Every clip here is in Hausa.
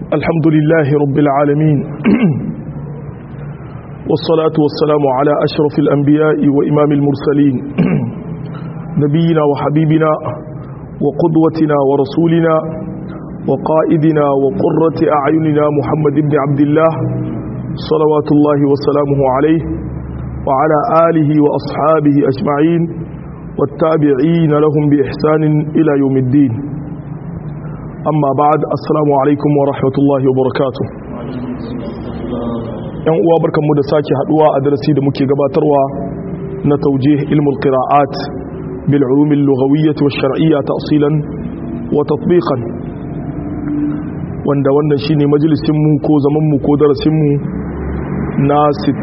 الحمد لله رب العالمين والصلاة والسلام على أشرف الأنبياء وإمام المرسلين نبينا وحبيبنا وقدوتنا ورسولنا وقائدنا وقرة أعيننا محمد بن عبد الله صلوات الله وسلامه عليه وعلى آله وأصحابه أجمعين والتابعين لهم بإحسان إلى يوم الدين أما بعد السلام عليكم ورحمة الله وبركاته ‘yan uwa barkanmu da sake haduwa a darasi da muke gabatarwa na taujih ilmul qira'at bil ulumil lughawiyyah wash shar'iyyah ta'silan wa tatbiqan wanda wannan shine majalisin mu ko zaman mu ko darasin mu na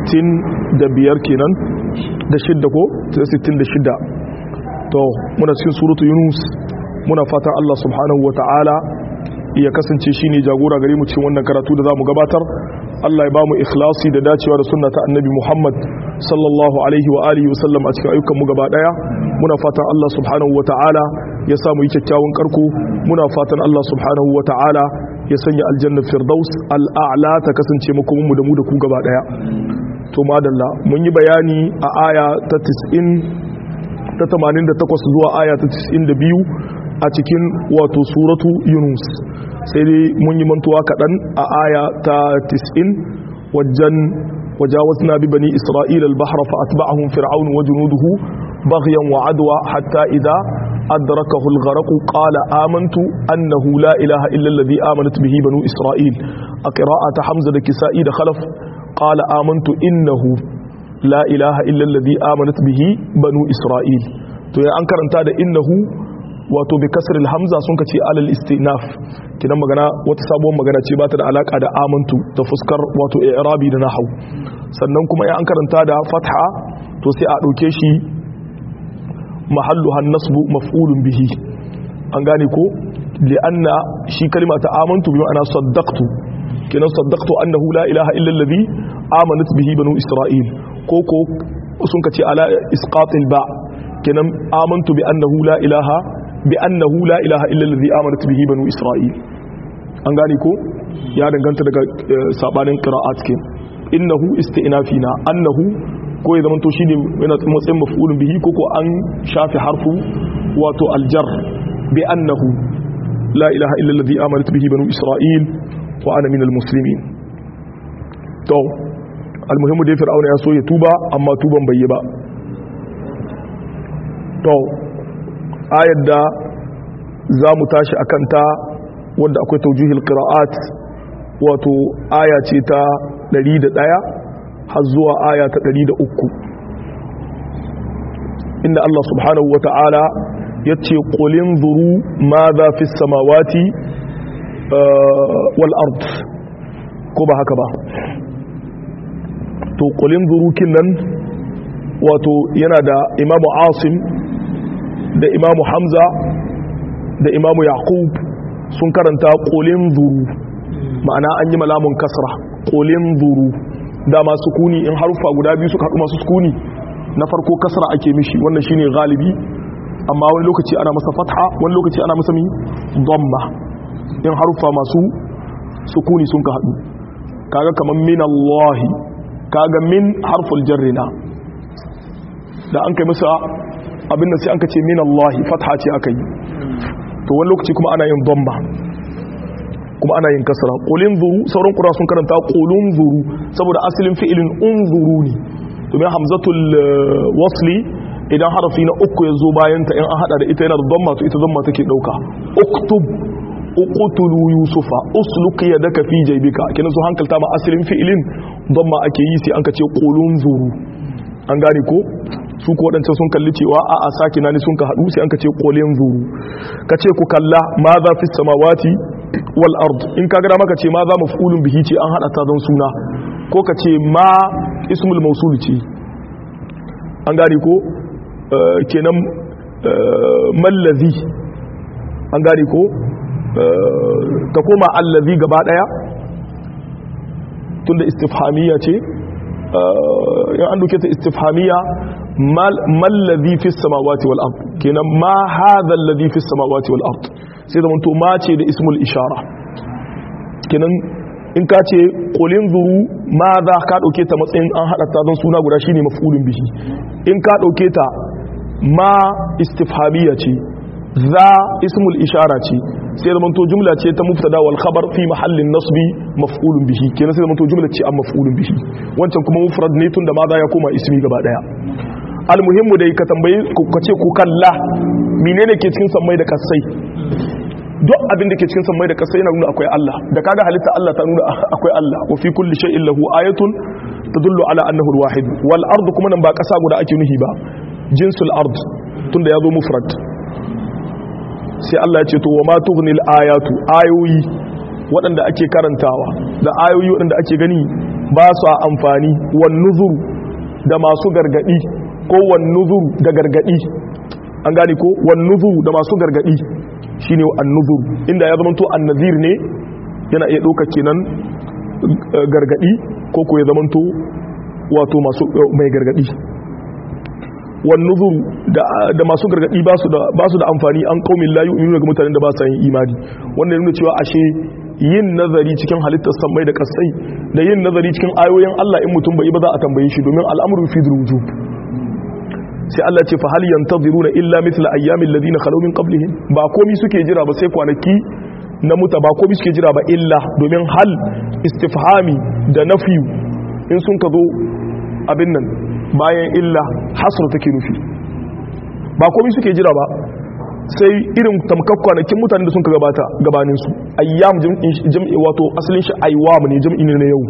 65 kenan da shidda ko 66 to muna cikin suratu yunus muna fatan Allah subhanahu wa ta'ala ya kasance shine jagora gare mu cikin wannan karatu da zamu gabatar Allah ya bamu ikhlasi da dacewa da sunna ta annabi Muhammad sallallahu alaihi wa alihi wasallam a cikin ayyukan mu gaba daya muna fatan Allah subhanahu wa ta'ala ya samu yi kyakkyawan karko muna fatan Allah subhanahu wa ta'ala ya sanya aljanna firdaus al'a'la ta kasance makomin mu da mu da ku gaba daya to madalla mun yi bayani a aya ta 90 ta 88 zuwa aya ta 92 a cikin wato suratu yunus sai dai mun yi mantuwa kaɗan a aya ta 90 wajen wajawazna bi bani isra'ila al-bahra fa atba'ahum fir'aun wa junuduhu baghyan wa adwa hatta idha adrakahu al-gharq qala amantu annahu la ilaha illa alladhi amanat bihi banu isra'il a qira'ati hamza da kisa'i da khalaf qala amantu innahu la ilaha illa alladhi amanat bihi banu isra'il to ya an karanta da innahu wato bi kasril hamza sun kace alal istinaf kidan magana wata sabuwar magana ce ba ta da alaka da amantu ta fuskar wato i'rabi da nahwu sannan kuma ya an karanta da fatha to sai a dauke shi mahalluhan nasbu maf'ulun bihi an gane ko li'anna shi kalma ta amantu bi ma'ana saddaqtu kidan saddaqtu annahu la ilaha illa alladhi amanat bihi banu isra'il ko sun kace ala isqatil ba kidan amantu bi annahu la ilaha بأنه لا إله إلا الذي آمنت به بنو إسرائيل an gane ko ya danganta daga sabanin qira'at ke innahu isti'nafina annahu ko ya zamanto shine yana matsayin maf'ulun bihi ko an shafi harfu wato aljar bi annahu la ilaha illa alladhi amanat bihi banu isra'il wa ana minal muslimin to almuhimmu dai fir'auna ya so ya tuba amma tuban bai yi ba to ayar da za mu tashi a kanta wadda akwai taujihil qira'at wato aya ce ta 101 har zuwa aya ta 103 inda Allah subhanahu wata'ala ya ce qulin zuru ma za fi samawati wal ard ko ba haka ba to qulin zuru kinnan wato yana da imamu asim da imamu hamza da imamu yaqub sun karanta qulin zuru ma'ana an yi malamun kasra qulin zuru da masu sukuni in harufa guda biyu suka haɗu masu sukuni na farko kasra ake mishi wannan shine galibi amma wani lokaci ana masa fatha wani lokaci ana masa dhamma in harufa masu sukuni sun ka haɗu kaga kaman min Allah kaga min harful jarrina da an kai masa abin da sai an ka ce min Allah fatha ce aka yi to wani lokaci kuma ana yin dhamma kuma ana yin kasra qulin zuru sauran qura sun karanta qulun zuru saboda asalin fi'ilin unzuru ne to mai hamzatul wasli idan harafi na uku ya zo bayan ta in an hada da ita yana da dhamma to ita dhamma take dauka uktub uqtulu yusufa usluk yadaka fi jaybika kenan su hankalta ma asalin fi'ilin dhamma ake yi sai an ka ce qulun zuru an gane ko su ko waɗancan sun kalli cewa a saki nani sun ka haɗu sai an ka ce ƙolin zuru ka ce ku kalla ma za fi samawati wal ard in ka gada maka ce ma za maf'ulun bihi ce an haɗa ta don suna ko ka ce ma ismul mausul ce an gane ko kenan mallazi an gane ko ka koma allazi gaba ɗaya tunda istifhamiyya ce ya an duke ta istifhamiyya mal ladhi fi samawati wal ard kenan ma hadha alladhi fi samawati wal ard sai da mun to ma ce da ismul ishara kenan in ka ce qulin zuru ma za ka dauke ta matsayin an hada ta don suna guda shine maf'ulun bihi in ka dauke ta ma istifhamiyya ce za ismul ishara ce sai zaman to jumla ce ta mubtada wal khabar fi mahallin nasbi maf'ulun bihi kenan sai zaman to jumla ce an maf'ulun bihi wancan kuma mufrad ne tun da ma za ya koma ismi gaba daya almuhimmu dai ka tambayi ka ce ku kalla menene ke cikin sammai da kasai duk abin da ke cikin sammai da kasai yana nuna akwai Allah da kaga halitta Allah ta nuna akwai Allah wa fi kulli shay'in lahu ayatun tadullu ala annahu alwahid wal ardu kuma nan ba kasa guda ake nuhi ba jinsul ard tunda yazo mufrad sai Allah ya ce to wa ma tughnil ayatu ayoyi waɗanda ake karantawa da ayoyi waɗanda ake gani ba su amfani wan nuzur da masu gargadi ko wan nuzur da gargadi an gane ko wan nuzur da masu gargadi shine an nuzur inda ya zama to annazir ne yana iya dauka kenan gargadi ko ko ya zama to wato masu mai gargadi wan nuzur da masu gargadi ba su da amfani an qaumin la yu'minu ga mutanen da ba su yin imani wannan yana nuna cewa ashe yin nazari cikin halittar samai da kasai da yin nazari cikin ayoyin Allah in mutum bai ba za a tambaye shi domin al'amru fi wujub sai Allah ce fa hal yantaziruna illa mithla ayyamil ladina khalu min qablihim ba komai suke jira ba sai kwanaki na muta ba komai suke jira ba illa domin hal istifhami da nafi in sun ka zo abin nan bayan illa hasr take nufi ba komai suke jira ba sai irin tamkar kwanakin mutanen da sun ka gabata gabanin su ayyam jam'i wato asalin shi aywam ne jam'i ne na yau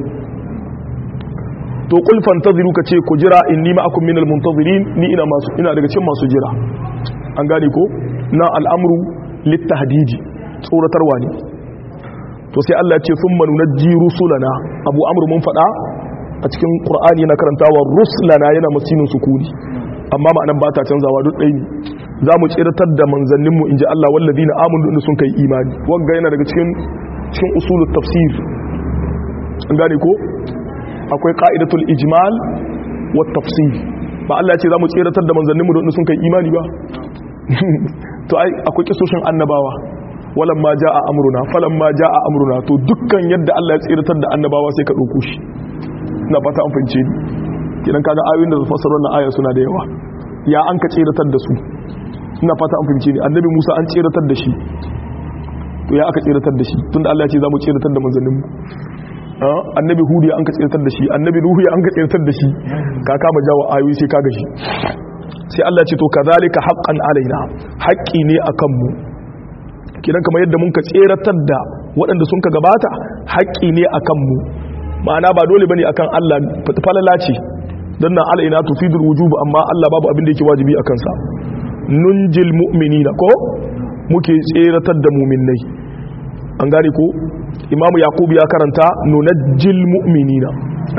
to qul fantaziru kace ku jira inni ma'akum minal muntazirin ni ina daga cikin masu jira an gane ko na al'amru litahdidi tsoratarwa ne to sai Allah ya ce thumma nunajji rusulana abu amr mun fada a cikin qur'ani yana karantawa rusulana yana masinin sukuni amma ma'anan ba ta canzawa duk ɗaya ne za mu tsiratar da manzanninmu inji Allah wallazina amanu da sun kai imani wanga yana daga cikin usulut tafsir an gane ko akwai qa'idatul ijmal wa tafsir ba Allah ya ce zamu tsiratar da manzanninmu da sun kai imani ba to ai akwai kisoshin annabawa walamma jaa amruna falamma jaa amruna to dukkan yadda Allah ya tsiratar da annabawa sai ka dauko shi ina fata an fahimce ni kidan kaga ayoyin da su fassara wannan aya suna da yawa ya an ka tsiratar da su ina fata an fahimce ni annabi Musa an tsiratar da shi to ya aka tsiratar da shi tunda Allah ya ce zamu tsiratar da manzanninmu annabi hudu ya an ka tsirtar da shi annabi nuhu ya an ka tsirtar da shi ka kama jawo ayoyi sai ka gashi sai Allah ce to kazalika haqqan alaina haqqi ne akan mu kidan kamar yadda mun ka tsiratar da waɗanda sun ka gabata haqqi ne akan mu ma'ana ba dole bane akan Allah falala ce dan nan alaina tufidul wujub amma Allah babu abin da yake wajibi akan sa nunjil mu'minina ko muke tsiratar da mu'minnai an gane ko imamu yaqub ya karanta nunajjil mu'minina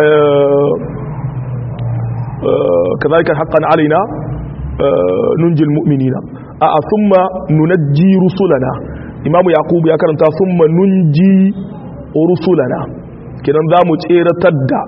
kazalika haqqan alaina nunjil mu'minina a thumma nunajji rusulana imamu yaqub ya karanta thumma nunji rusulana kidan zamu tseratar da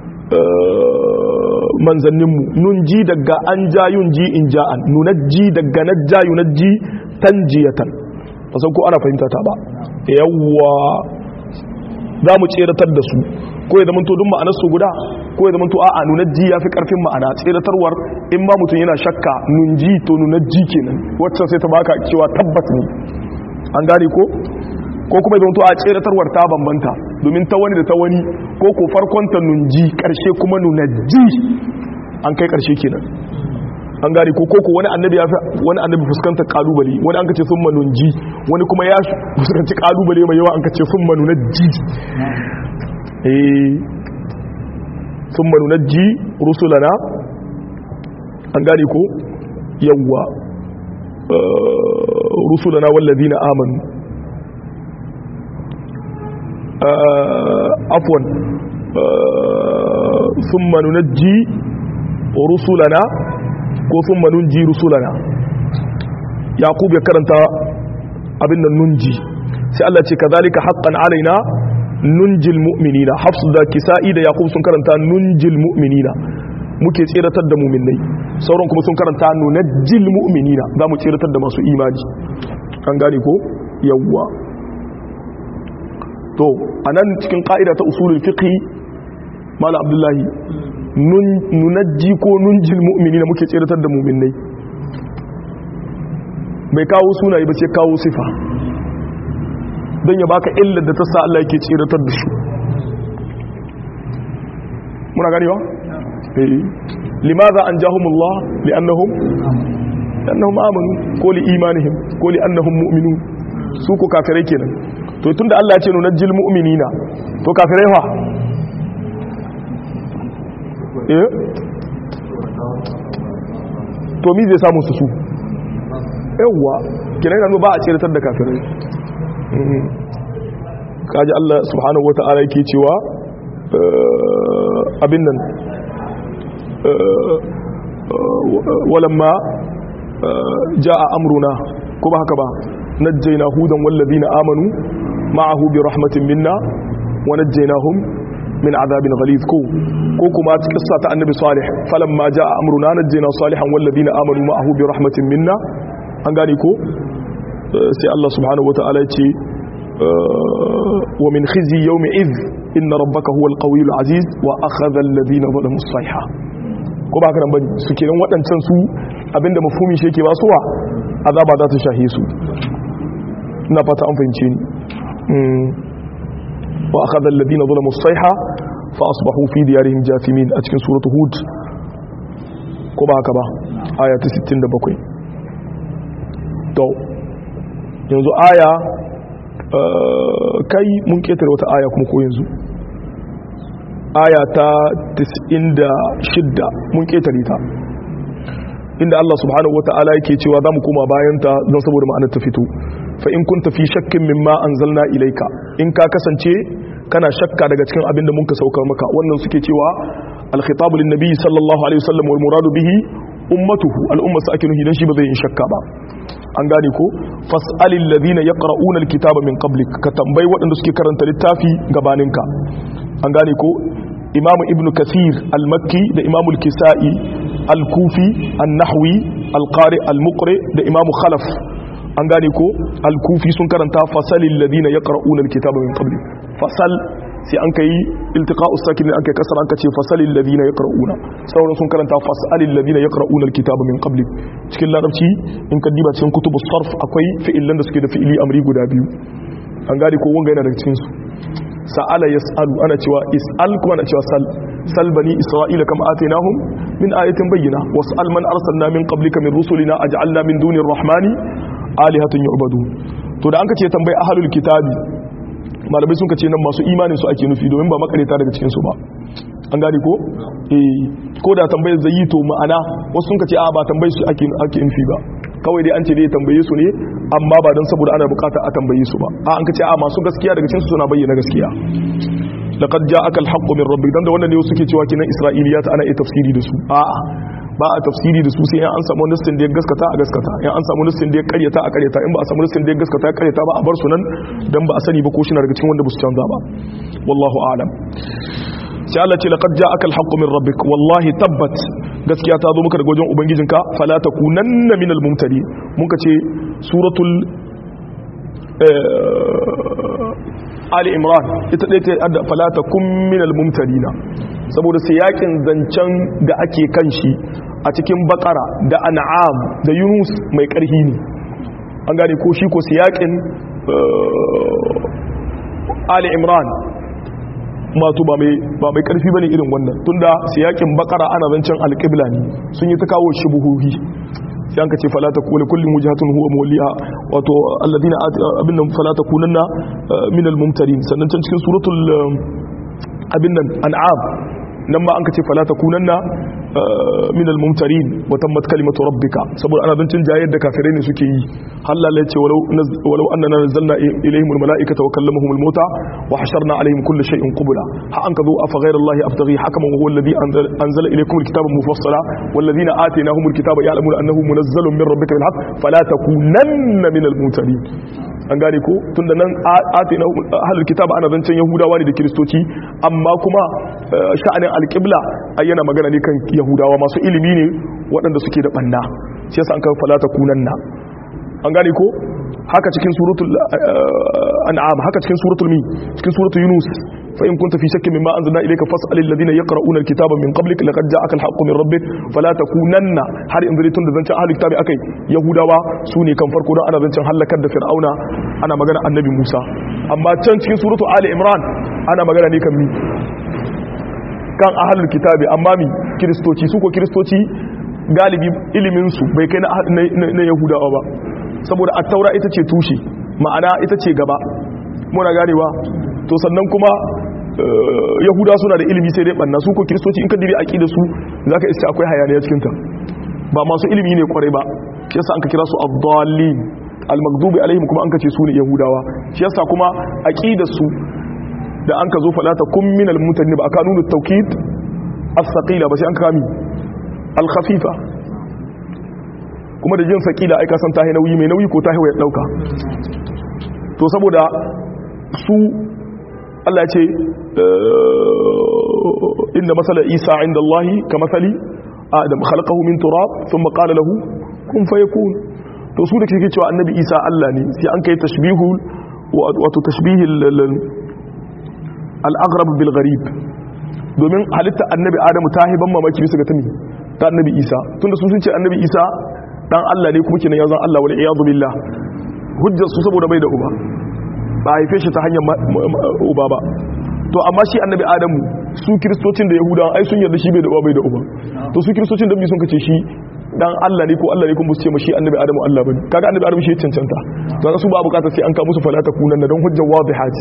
manzanninmu nunji daga an ja yunji in ja'an nunajji daga najja yunajji tanjiyatan ba san ko ana fahimta ta ba yawwa za mu tseratar da su ko ya zamanto duk ma'anar su guda ko ya zamanto a'a nunajji ya fi karfin ma'ana tseratarwar in ma mutum yana shakka nunji to nunajji kenan wacce sai ta baka cewa tabbas ne an gane ko kuma ya zamanto a tseratarwar ta bambanta domin ta wani da ta wani ko farkon ta nunji karshe kuma nunajji an kai karshe kenan an gane ko wani annabi ya wani annabi fuskantar kalubale wani an kace sun manunji wani kuma ya fuskanci kalubale mai yawa an kace sun manunajji sun manunajji rusulana an gane ko yawwa rusulana wallazina amanu afwan sun manunajji rusulana ko sun manunji rusulana yaqub ya karanta abin nan nunji sai Allah ce kazalika haqqan alaina nunjil mu'minina hafs da kisa'i da yaqub sun karanta nunjil mu'minina muke tsiratar da mu'minai sauran kuma sun karanta nunajjil mu'minina za mu tsiratar da masu imani an gane ko yawwa to anan cikin ka'ida ta usulul fiqh mala abdullahi nunajji ko nunjil mu'minina muke tsiratar da mu'minai bai kawo sunaye ba sai kawo sifa don ya baka illar da ta sa Allah yake tsiratar da su muna gani ba? limaza an jahumullah li'annahum amanu ko li imanihim ko li annahum mu'minun su ko kafirai kenan to tunda Allah ya ce nunajjil mu'minina to kafirai fa to mi zai samu su yawwa kenan yanzu ba a tsiratar da kafirai kaji Allah subhanahu wata'ala yake cewa abin nan walamma ja'a amruna ko ba haka ba najjayna hudan wallazina amanu ma'ahu bi rahmatin minna wa najjaynahum min adhabin ghaliz ko kuma kissa ta annabi salih falamma ja'a amruna najjayna salihan wallazina amanu ma'ahu bi rahmatin minna an gane ko sai Allah subhanahu wata'ala ya ce wa min khizyi yawmi idh inna rabbaka huwal qawiyyul aziz wa akhadha alladhina zalamu as-sayha ko ba haka bane su kenan wadancan su abinda mafhumin shi yake ba suwa azaba za ta shahe su ina fata an fahimce ni wa akhadha alladhina zalamu as-sayha fa asbahu fi diyarihim jathimin a cikin suratul hud ko ba haka ba aya ta 67 to yanzu aya kai mun ketare wata aya kuma ko yanzu aya ta 96 mun ketare ta inda Allah subhanahu wata'ala yake cewa zamu koma bayan ta don saboda ma'anar ta fito fa in kunta fi shakkin mimma anzalna ilayka in ka kasance kana shakka daga cikin abin da muka saukar maka wannan suke cewa al-khitabu lin-nabi sallallahu alaihi wasallam wal muradu bihi ummatuhu al-ummatu ake nuhi dan shi ba zai yi shakka ba an gane ko fas'alil ladina yaqra'una al-kitaba min qablik ka tambayi waɗanda suke karanta littafi gabaninka an gane ko imam ibn kathir al-makki da imam al-kisa'i al-kufi an-nahwi al-qari al-muqri da imam khalaf an gane ko al-kufi sun karanta fasalil ladina yaqra'una al-kitaba min qablik fasal sai an kai iltiqa'us sakin an kai kasar an kace fasalil ladina yaqra'una sauran sun karanta fasalil ladina yaqra'una al-kitaba min qablik cikin larabci in ka diba cikin kutubus sarf akwai fi'ilan da suke da fi'ili amri guda biyu an gane ko wanga yana daga cikin su sa'ala yas'alu ana cewa is'al kuma ana cewa sal bani isra'ila kama atainahum min ayatin bayyina was'al man arsalna min qablika min rusulina aj'alna min dunir rahmani alihatan yu'badun to da an kace tambayi ahlul kitabi malamai sun kace nan masu imanin su ake nufi domin ba makareta daga cikin su ba an gane ko ko da tambayar zai yi to ma'ana wasu sun kace a ba tambayi su ake nufi ba kawai dai an ce dai tambaye su ne amma ba don saboda ana bukata a tambaye su ba an kace a masu gaskiya daga cikin su suna bayyana gaskiya laqad ja'aka al-haqqu min rabbik dan da wannan ne suke cewa kinan isra'iliyat ana yi tafsiri da su a'a ba a tafsiri da su sai an samu nassin da ya gaskata a gaskata in an samu nassin da ya karyata a karyata in ba a samu nassin da ya gaskata ya karyata ba a bar su nan dan ba a sani ba ko shi na daga cikin wanda ba su canza ba wallahu a'lam sai Allah ce laqad ja'aka al-haqqu min rabbik wallahi tabbat gaskiya ta zo maka daga wajen ubangijinka fala takunanna minal mumtari mun ka ce suratul Ali Imran ita dai ta adda fala takun minal mumtarina saboda siyakin zancen da ake kan shi a cikin bakara da an'am da yunus mai karhi ne an gane ko shi ko siyakin Ali Imran mato ba mai karfi bane irin wannan tunda siyakin bakara ana zancen alqibla ne sun yi ta kawo shubuhuhi sai an kace fala takulu kullu mujhatun huwa mawliha wato alladina abin nan fala takunanna min almumtarin sannan can cikin suratul abin nan an'am nan ma an kace fala takunanna min almumtarin wa tammat kalimatu rabbika saboda ana zancen jayyar da kafirai ne suke yi halalla yace walau annana nazzalna ilayhim almalaikata wa kallamahum almauta wa hasharna alayhim kull shay'in qubla ha an kazu afa ghayra allahi abtaghi hakaman wa huwa alladhi anzala ilaykum alkitaba mufassala walladhina atainahum alkitaba ya'lamuna annahu munazzalun min rabbika bilhaq fala takunanna min almumtarin an gane ko tunda nan atina ahlul kitab ana zancen yahudawa ne da kristoci amma kuma sha'anin alqibla ayyana magana ne kan yahudawa masu ilimi ne waɗanda suke da banna shi yasa an kan falata kunanna an gane ko haka cikin suratul an'am haka cikin suratul yunus fa in kunta fi shakkin mimma anzalna ilayka fas'al alladhina yaqra'una alkitaba min qablik laqad ja'aka alhaqqu min rabbik fala takunanna har in tun da zancen ahlul kitabi akai yahudawa su ne kan farko don ana zancen halakar da fir'auna ana magana annabi musa amma can cikin suratul ali imran ana magana ne kan mi kan ahlul kitabi amma mi kristoci su ko kristoci galibi ilimin su bai kai na yahudawa ba saboda at-taura ita ce tushe ma'ana ita ce gaba muna ganewa to sannan kuma yahuda suna da ilimi sai dai banna su ko kristoci in ka dibi aqida su zaka iska akwai hayaniya cikin ta ba masu ilimi ne kwarai ba shi yasa an ka kira su ad-dallin al-maghdubi alaihim kuma an ka ce su ne yahudawa shi yasa kuma aqida su da an ka zo falata kun minal mutane ba aka nuna tawkid as-saqila ba sai an kami al-khafifa kuma da jin saqila ai ka san tahi nauyi mai nauyi ko tahi waya dauka to saboda su Allah ya ce inda masala Isa inda Allah ka masali Adam khalaqahu min turab thumma qala lahu kun fayakun to su da kike cewa annabi Isa Allah ne sai an kai tashbihu wato tashbihi al-aghrab bil gharib domin halitta annabi Adamu ta hiban mamaki bisa ga tami ta annabi Isa tunda sun ce annabi Isa dan Allah ne kuma kenan yazan Allah wal iyad billah hujjar su saboda bai da uba ba haife shi ta hanyar uba ba to amma shi annabi Adamu su kristocin da yahudawa ai sun yarda shi bai da uba bai da uba to su kristocin da bi sun kace shi dan Allah ne ko Allah ne kuma su ce mashi annabi Adamu Allah bane kaga annabi Adamu shi ya cancanta to su ba bukata sai an ka musu falata kunan na don hujjar wadihat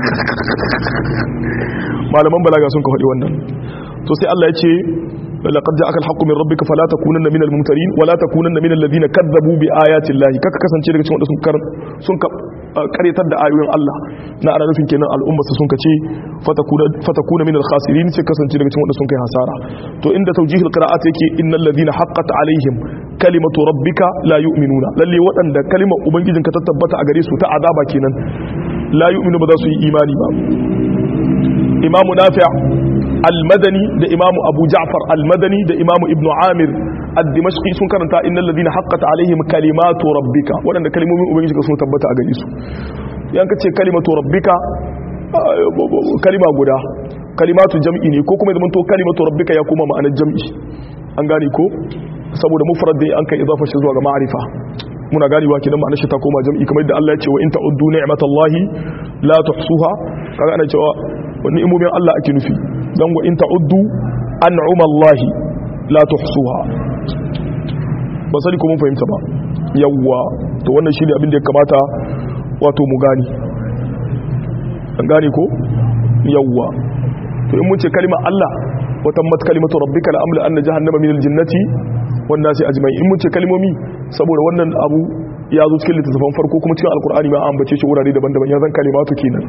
malaman balaga sun ka faɗi wannan to sai Allah ya ce laqad ja'aka al-haqqu min rabbika fala takunanna minal mumtarin wala takunanna minal ladina kadzabu bi ayati llahi kaka kasance daga cikin wanda sun karyatar da ayoyin Allah na ana nufin kenan al'umma sun kace fatakuna minal khasirin sai kasance daga cikin wanda sun kai hasara to inda tawjihul qira'at yake innal ladina haqqat alaihim kalimatu rabbika la yu'minuna lalle waɗanda kalimar ubangijinka ta tabbata a gare su ta azaba kenan la yu'minu ba za su yi imani ba imamu nafi' al-madani da imamu abu ja'far al-madani da imamu ibnu amir ad-dimashqi sun karanta innal ladina haqqat alaihim kalimatu rabbika wadanda kalmomin ubangiji sun tabbata a gare su yan kace kalimatu rabbika kalima guda kalimatu jam'i ne ko kuma zaman to kalimatu rabbika ya koma ma'anar jam'i an gane ko saboda mufrad dai an kai idafa shi zuwa ga ma'rifa muna ganewa kidan ma'anar shi ta koma jam'i kamar yadda Allah ya ce wa in ta'uddu ni'matallahi la tuhsuha kaga ana cewa wani imomin Allah ake nufi dan wa in ta'uddu an'umallahi la tuhsuha ba sai ko mun fahimta ba yawwa to wannan shine abin da ya kamata wato mu gani an gane ko yawwa to in mun ce kalimar Allah wa tammat kalimatu rabbika la amla anna jahannama minal jinnati wan nasi ajma'in in mun ce kalmomi saboda wannan abu ya zo cikin littattafan farko kuma cikin alkur'ani ma an bace shi wurare daban-daban ya zan kalimatu kenan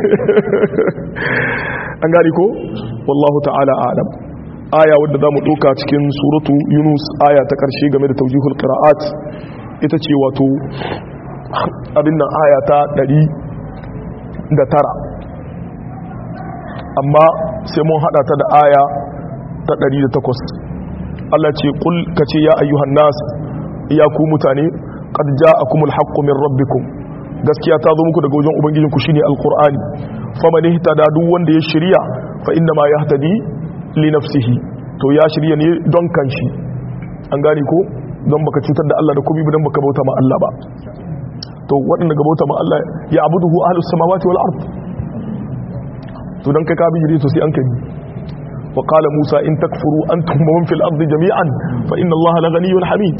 an gane ko wallahu ta'ala a'lam aya wadda zamu doka cikin suratu yunus aya ta karshe game da tawjihul qira'at ita ce wato abin nan aya ta 109 amma sai mun hada ta da aya ta 108 Allah ce kul kace ya ayyuhan nas ya ku mutane qad ja'akumul haqqu min rabbikum gaskiya ta zo muku daga wajen ubangijinku shine alqur'ani faman ihtada duk wanda ya shirya fa inna ma yahtadi li nafsihi to ya shirya ne don kanshi an gane ko don baka cutar da Allah da komai ba don baka bauta ma Allah ba to waɗanda ga bauta ma Allah ya abuduhu ahlus samawati wal ard to dan kai ka bi jiri to sai an kai wa qala musa in takfuru antum wa man fil ardi jami'an fa inna allaha la ghaniyyun hamid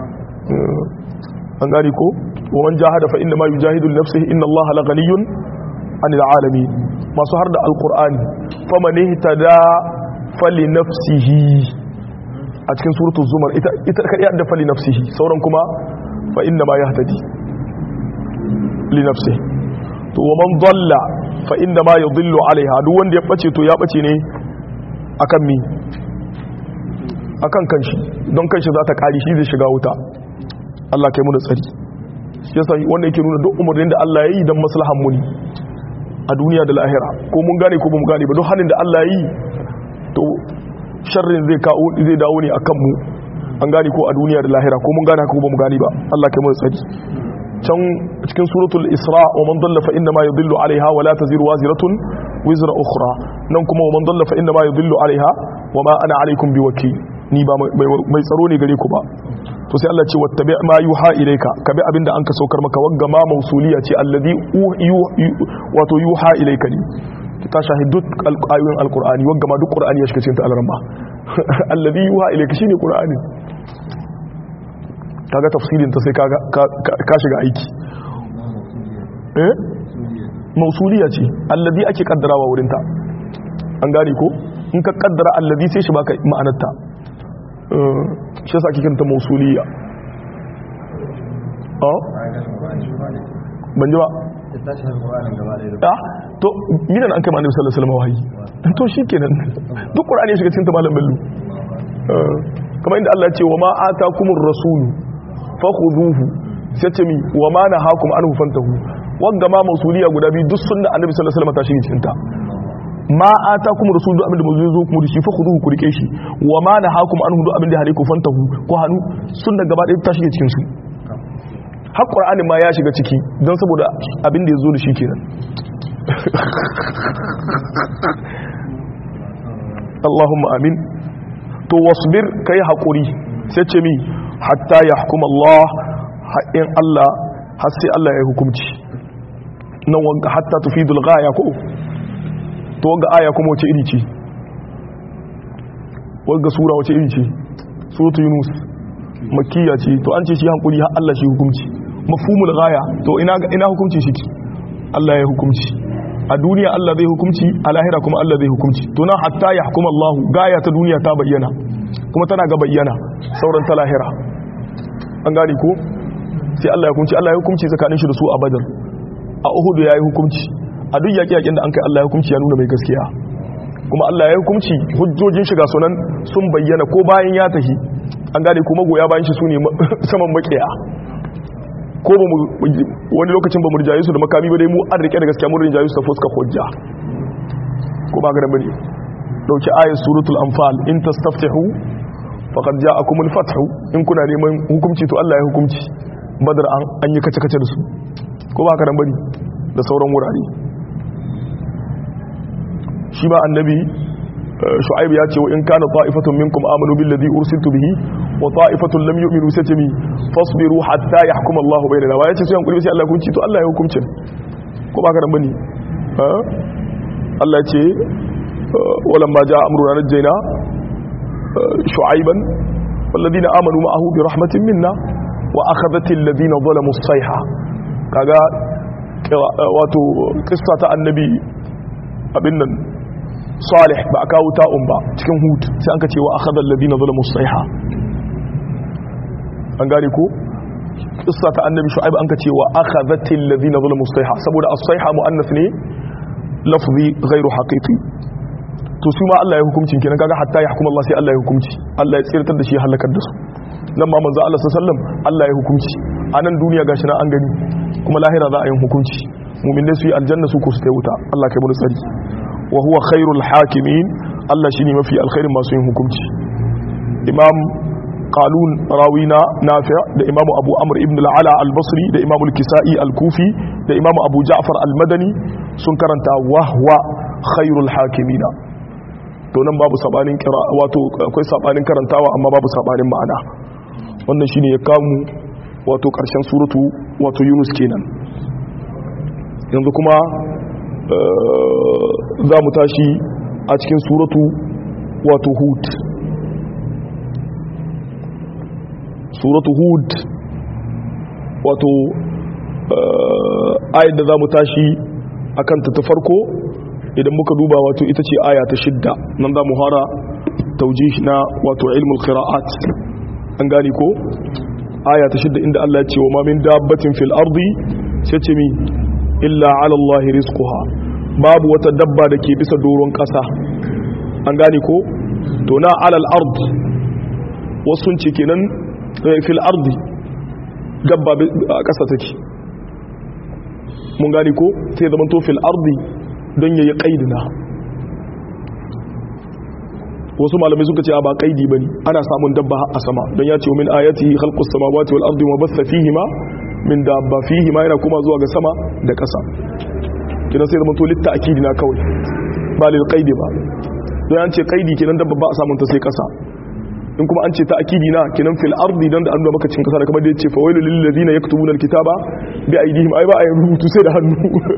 an gane ko wa man jahada fa inna ma yujahidu li nafsihi inna allaha la ghaniyyun anil alamin masu har da alqur'ani faman ihtada fali nafsihi a cikin suratul zumar ita kadai da fali nafsihi sauran kuma fa inna ma yahtadi li nafsihi to wa man dalla fa inna ma yadhillu alaiha duk wanda ya bace to ya bace ne akan mi akan kanshi don kanshi za ta kari shi zai shiga wuta Allah kai mu da tsari yasa wanda yake nuna duk umarnin da Allah ya yi don maslahan mu ne a duniya da lahira ko mun gane ko ba mu gane ba duk hannun da Allah ya yi to sharrin zai dawo ne akan mu an gane ko a duniya da lahira ko mun gane ko ba mu gane ba Allah kai mu da tsari can cikin suratul isra wa man dalla fa inna ma yudillu alaiha wa la taziru waziratun wizra ukhra nan kuma wa man dalla fa inna ma yudillu alaiha wa ma ana alaikum biwakil ni ba mai tsaro ne gare ku ba to sai Allah ce wattabi ma yuha ilayka ka bi abinda an ka saukar maka wagga ma mausuliya ce alladhi wato yuha ilayka ni ta shahidut ayoyin alqur'ani wagga ma duk qur'ani ya shiga cikin ta alramma alladhi yuha ilayka shine qur'ani kaga tafsirin ta sai ka shiga aiki mausuliya ce alladhi ake kaddarawa wurin ta an gane ko in ka kaddara alladhi sai shi baka ma'anarta shi yasa ake kiranta mausuliya ban ji ba to yinan an kai ma annabi sallallahu alaihi wasallam wahayi to shikenan duk qur'ani ya shiga cikin ta malam bello kamar inda Allah ya ce wa ma atakumur rasulu fakhuduhu sai ce mi wa ma nahakum anhu fantahu wanda ma mausuliya guda biyu duk sunna annabi sallallahu alaihi wasallam ta shige cikin ta ma atakum rasulu abin da manzo zo kuma da shi fakhuduhu ku rike shi wa ma nahakum anhu duk abin da hare ku fantahu ko hanu sunna gaba ɗaya ta shige cikin su har qur'ani ma ya shiga ciki don saboda abin da yazo da shi kenan Allahumma amin to wasbir kai hakuri sai ce mi hatta yahkum Allah in Allah har sai Allah ya hukunci nan wanga hatta tufidul ghaya ko to wanga aya kuma wace iri ce wanga sura wace iri ce suratul yunus makkiya ce to an ce shi hankuri har Allah shi hukunci mafhumul ghaya to ina hukunci shi Allah ya hukunci a duniya Allah zai hukunci a lahira kuma Allah zai hukunci to nan hatta yahkum Allah gaya ta duniya ta bayyana kuma tana ga bayyana sauran ta lahira an gane ko sai Allah ya hukunci Allah ya hukunci tsakanin shi da su a Badar a Uhud ya yi hukunci a duk yaƙi-yaƙin da an kai Allah ya hukunci ya nuna mai gaskiya kuma Allah ya hukunci hujjojin shiga sunan sun bayyana ko bayan ya tahi an gane kuma goya bayan shi su ne saman makiya ko ba mu wani lokacin ba mu rijaye su da makami ba dai mu an rike da gaskiya mun rijaye su da fuska hujja ko ba ga bane dauki ayat suratul anfal in tastaftihu faqad ja'akumul fathu in kuna neman hukunci to Allah ya hukunci badar an yi kace-kace da su ko ba ka bane da sauran wurare shi ba annabi shu'aib ya ce wa in kana ta'ifatun minkum amanu billadhi ursiltu bihi wa ta'ifatun lam yu'minu satami fasbiru hatta yahkum Allahu bainana wa yace sai an kulli sai Allah hukunci to Allah ya hukunci ko ba ka bane Allah ya ce walamma jaa amruna najjayna shu'aiban walladhina amanu ma'ahu bi rahmatin minna wa akhadhatil ladina zalamu as-sayha kaga wato kissa ta annabi abin nan salih ba aka kawo ta'un ba cikin hud sai an ka ce wa akhadhal ladina zalamu as-sayha an gane ko kissa ta annabi shu'aib an ka ce wa akhadhatil ladina zalamu as-sayha saboda as-sayha muannath ne lafzi ghairu haqiqi to su ma Allah ya hukunci kenan kaga hatta ya hukuma Allah sai Allah ya hukunci Allah ya tsirtar da shi halakar da su nan ma manzo Allah sallallahu alaihi wasallam Allah ya hukunci a nan duniya gashi na an gani kuma lahira za a yi hukunci mu'minai su yi aljanna su ko su kai wuta Allah kai mu tsari wa huwa khairul hakimin Allah shine mafi alkhairin masu yin hukunci imam qalun rawina nafi' da imam abu amr ibn al-ala al-basri da imam al-kisai al-kufi da imam abu ja'far al-madani sun karanta wa huwa khairul hakimina to nan babu sabanin kira wato akwai sabanin karantawa amma babu sabanin ma'ana wannan shine ya kamu wato karshen suratu wato Yunus kenan yanzu kuma za mu tashi a cikin suratu wato Hud suratu Hud wato ayat da za mu tashi akan ta farko idan muka duba wato ita ce aya ta 6 nan za mu fara taujih na wato ilmul qira'at an gani ko aya ta 6 inda Allah ya ce wa ma min dabbatin fil ardi sai ce mi illa ala Allah rizquha babu wata dabba da ke bisa doron kasa an gani ko to na ala al ard wasu ce kenan fil ardi dabba a kasa take mun gani ko sai zaman to fil ardi don yayi qaidina wasu malamai suka ce ba qaidi bane ana samun dabba a sama don ya ce min ayatihi khalqus samawati wal ardi wa bassa fihima min dabba fihi ma yana kuma zuwa ga sama da ƙasa kidan sai zaman to litta akidi na kawai ba lil qaidi ba don an ce qaidi kidan dabba ba a samun ta sai ƙasa in kuma an ce ta akidi na kidan fil ardi dan da an maka cikin ƙasa da kamar da yace fa wailul lil ladina yaktubuna alkitaba bi aydihim ai ba a rubutu sai da hannu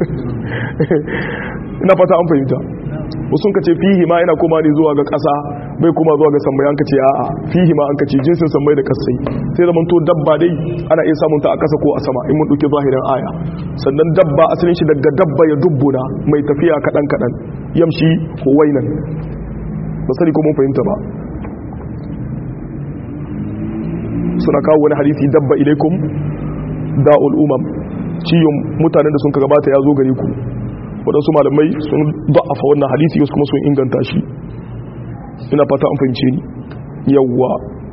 ina fata an fahimta wasu ka ce fihi ma yana kuma ne zuwa ga ƙasa bai kuma zuwa ga sammai an ka ce a'a fihi ma an ka ce jinsin sammai da ƙasai sai zaman to dabba dai ana iya samun ta a ƙasa ko a sama in mun ɗauki zahirin aya sannan dabba asalin shi daga dabba ya dubbuna mai tafiya kaɗan kaɗan yamshi huwainan ba sani ko mun fahimta ba suna kawo wani hadisi dabba ilaikum da'ul umam ciyon mutanen da sun ka gabata ya zo gare ku waɗansu malamai sun da'afa wannan hadisi wasu kuma sun inganta shi ina fata an fahimce ni yawwa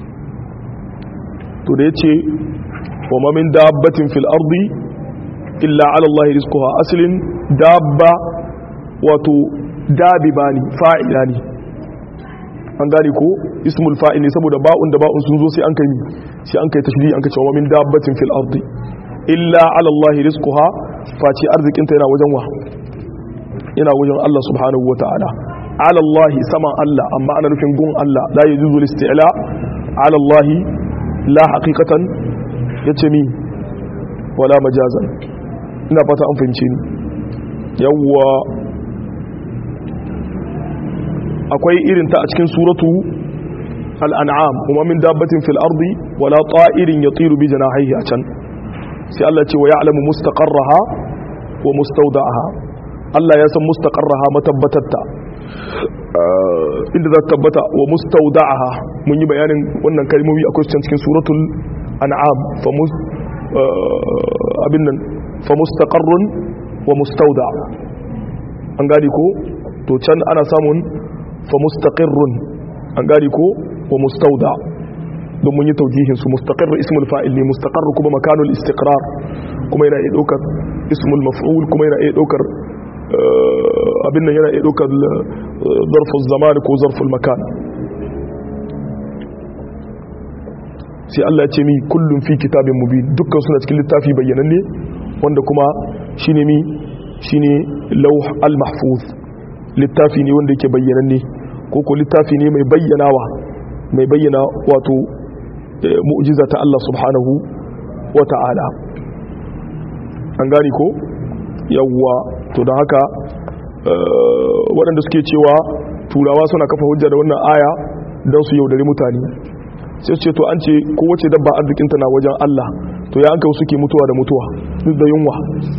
to da yace wa ma min dabbatin fil ardi illa ala Allah rizquha aslin dabba wato dabibani fa'ilani an gane ko ismul fa'il ne saboda ba'un da ba'un sun zo sai an kai tashbihi an kai cewa min dabbatin fil ardi illa ala Allah rizquha face arzikin ta yana wajen wa yana wajen Allah subhanahu wataala ala Allah sama Allah amma ana nufin gun Allah la yajuzu al-isti'la ala Allah la haqiqatan yace mi wala majazan ina fata an fahimce ni yawwa akwai irin ta a cikin suratu al-an'am kuma min dabbatin fil ardi wala ta'irin yatiru bi janahihi a can sai Allah ce wa ya'lamu mustaqarraha wa mustawda'aha Allah ya san mustaqarraha matabbatatta inda za ta tabbata wa mustawda'aha mun yi bayanin wannan kalmomi akwai cikin suratul an'am abin nan fa mustaqarrun wa mustawda an gani ko to can ana samun fa mustaqirrun an gani ko wa mustawda don mun yi taujihin su mustaqir ismul fa'il ne mustaqarr kuma makanul istiqrar kuma yana iya daukar ismul maf'ul kuma yana iya daukar abin nan yana iya daukar zarful zaman ko zarful makan sai Allah ya ce mi kullum fi kitabin mubin dukkan suna cikin littafi bayyananne wanda kuma shine mi shine lawh al-mahfuz littafi ne wanda yake bayyananne ko ko littafi ne mai bayyana wato mu'jiza ta Allah subhanahu wa ta'ala an gani ko yawwa to don haka waɗanda suke cewa turawa suna kafa hujja da wannan aya don su yaudari mutane sai ce to an ce kowace dabba arzikinta na wajen Allah to ya an kai suke mutuwa da mutuwa duk da yunwa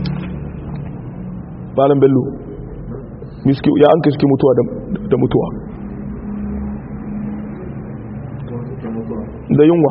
malam bello ya an kai suke mutuwa da mutuwa da yunwa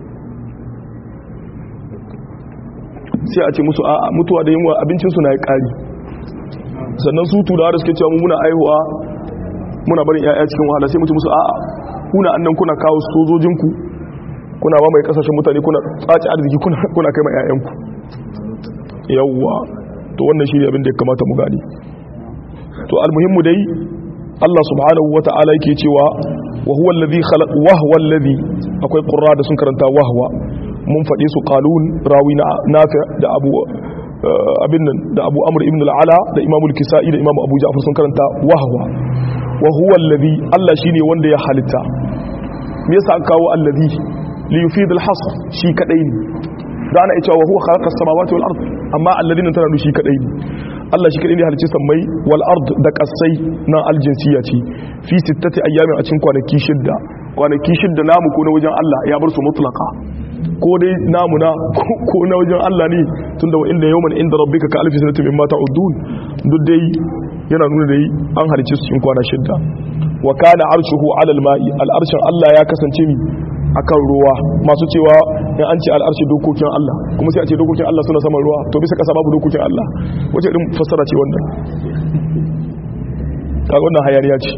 sai a ce musu a mutuwa da yunwa abincinsu na ya ƙari sannan su turawa da suke cewa muna aihuwa muna barin 'ya'ya cikin wahala sai mutu musu a'a kuna annan kuna kawo sojojinku kuna ba mai kasashen mutane kuna tsaci arziki kuna kai ma 'ya'yanku yawwa to wannan shi ne abin da ya kamata mu gani to almuhimmu dai Allah subhanahu wata'ala yake cewa wa huwa alladhi khalaqa wa huwa alladhi akwai qurra da sun karanta wahwa mun faɗi su qalun rawi nafi da abu abin nan da abu amr ibn al-ala da imam al-kisai da imam abu ja'far sun karanta wahwa wa huwa alladhi Allah shine wanda ya halitta me yasa an kawo alladhi li yufid al-hasr shi kadai ne da ana cewa wa huwa khalaqa as-samawati wal ard amma alladhi nan tana shi kadai ne Allah shi kadai ne halicci sammai wal ard da kasai na aljinsiya ce fi sittati ayyamin a cikin kwanaki shidda namu ko na wajen Allah ya bar su mutlaka ko dai namu na ko na wajen Allah ne tunda wa inda yawman inda rabbika ka alfi sanatin mimma ta'udun duk dai yana nuna dai an halicci su cikin kwana shidda wa kana arshuhu ala al-ma'i al-arshin Allah ya kasance mi akan ruwa masu cewa in an ce al'arshi dokokin Allah kuma sai a ce dokokin Allah suna saman ruwa to bisa kasa babu dokokin Allah wace irin fassara ce wannan kaga wannan hayaniya ce